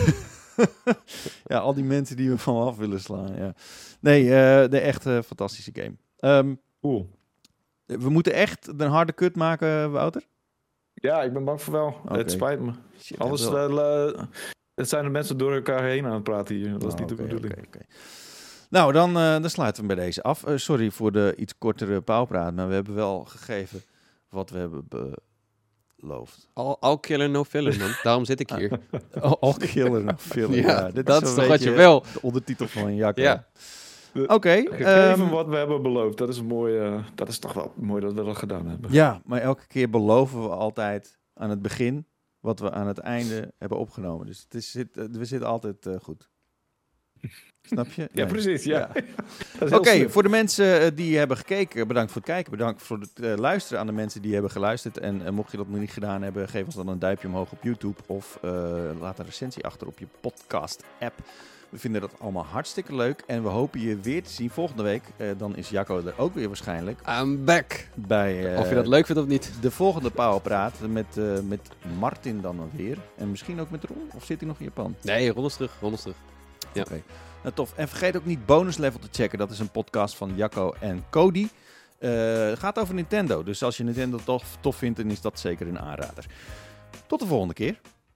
Ja, al die mensen die we van me af willen slaan. Ja. Nee, de echt fantastische game. Cool. We moeten echt een harde cut maken, Wouter? Ja, ik ben bang voor wel. Okay. Het spijt me. Shit, alles, het zijn de mensen door elkaar heen aan het praten hier. Dat is niet de bedoeling. Okay. Nou, dan sluiten we bij deze af. Sorry voor de iets kortere pauwpraat, maar we hebben wel gegeven wat we hebben beloofd. All killer, no filler, man. Daarom zit ik hier. All killer, no filler. Ja, dit dat is toch wat je wil. De ondertitel van Jacco. Ja. Oké. Gegeven wat we hebben beloofd. Dat is mooi. Dat is toch wel mooi dat we dat gedaan hebben. Ja, maar elke keer beloven we altijd aan het begin wat we aan het einde hebben opgenomen. Dus we zitten altijd goed. Snap je? Ja, precies. Ja. Oké, voor de mensen die hebben gekeken, bedankt voor het kijken. Bedankt voor het luisteren aan de mensen die hebben geluisterd. En mocht je dat nog niet gedaan hebben, geef ons dan een duimpje omhoog op YouTube. Of laat een recensie achter op je podcast-app. We vinden dat allemaal hartstikke leuk. En we hopen je weer te zien volgende week. Dan is Jacco er ook weer waarschijnlijk. I'm back. Of je dat leuk vindt of niet. De volgende Pauwpraat met Martin dan weer. En misschien ook met Ron. Of zit hij nog in Japan? Nee, Ron is terug. Ja. Oké. Nou, tof. En vergeet ook niet Bonus Level te checken. Dat is een podcast van Jacco en Cody. Het gaat over Nintendo. Dus als je Nintendo tof vindt, dan is dat zeker een aanrader. Tot de volgende keer.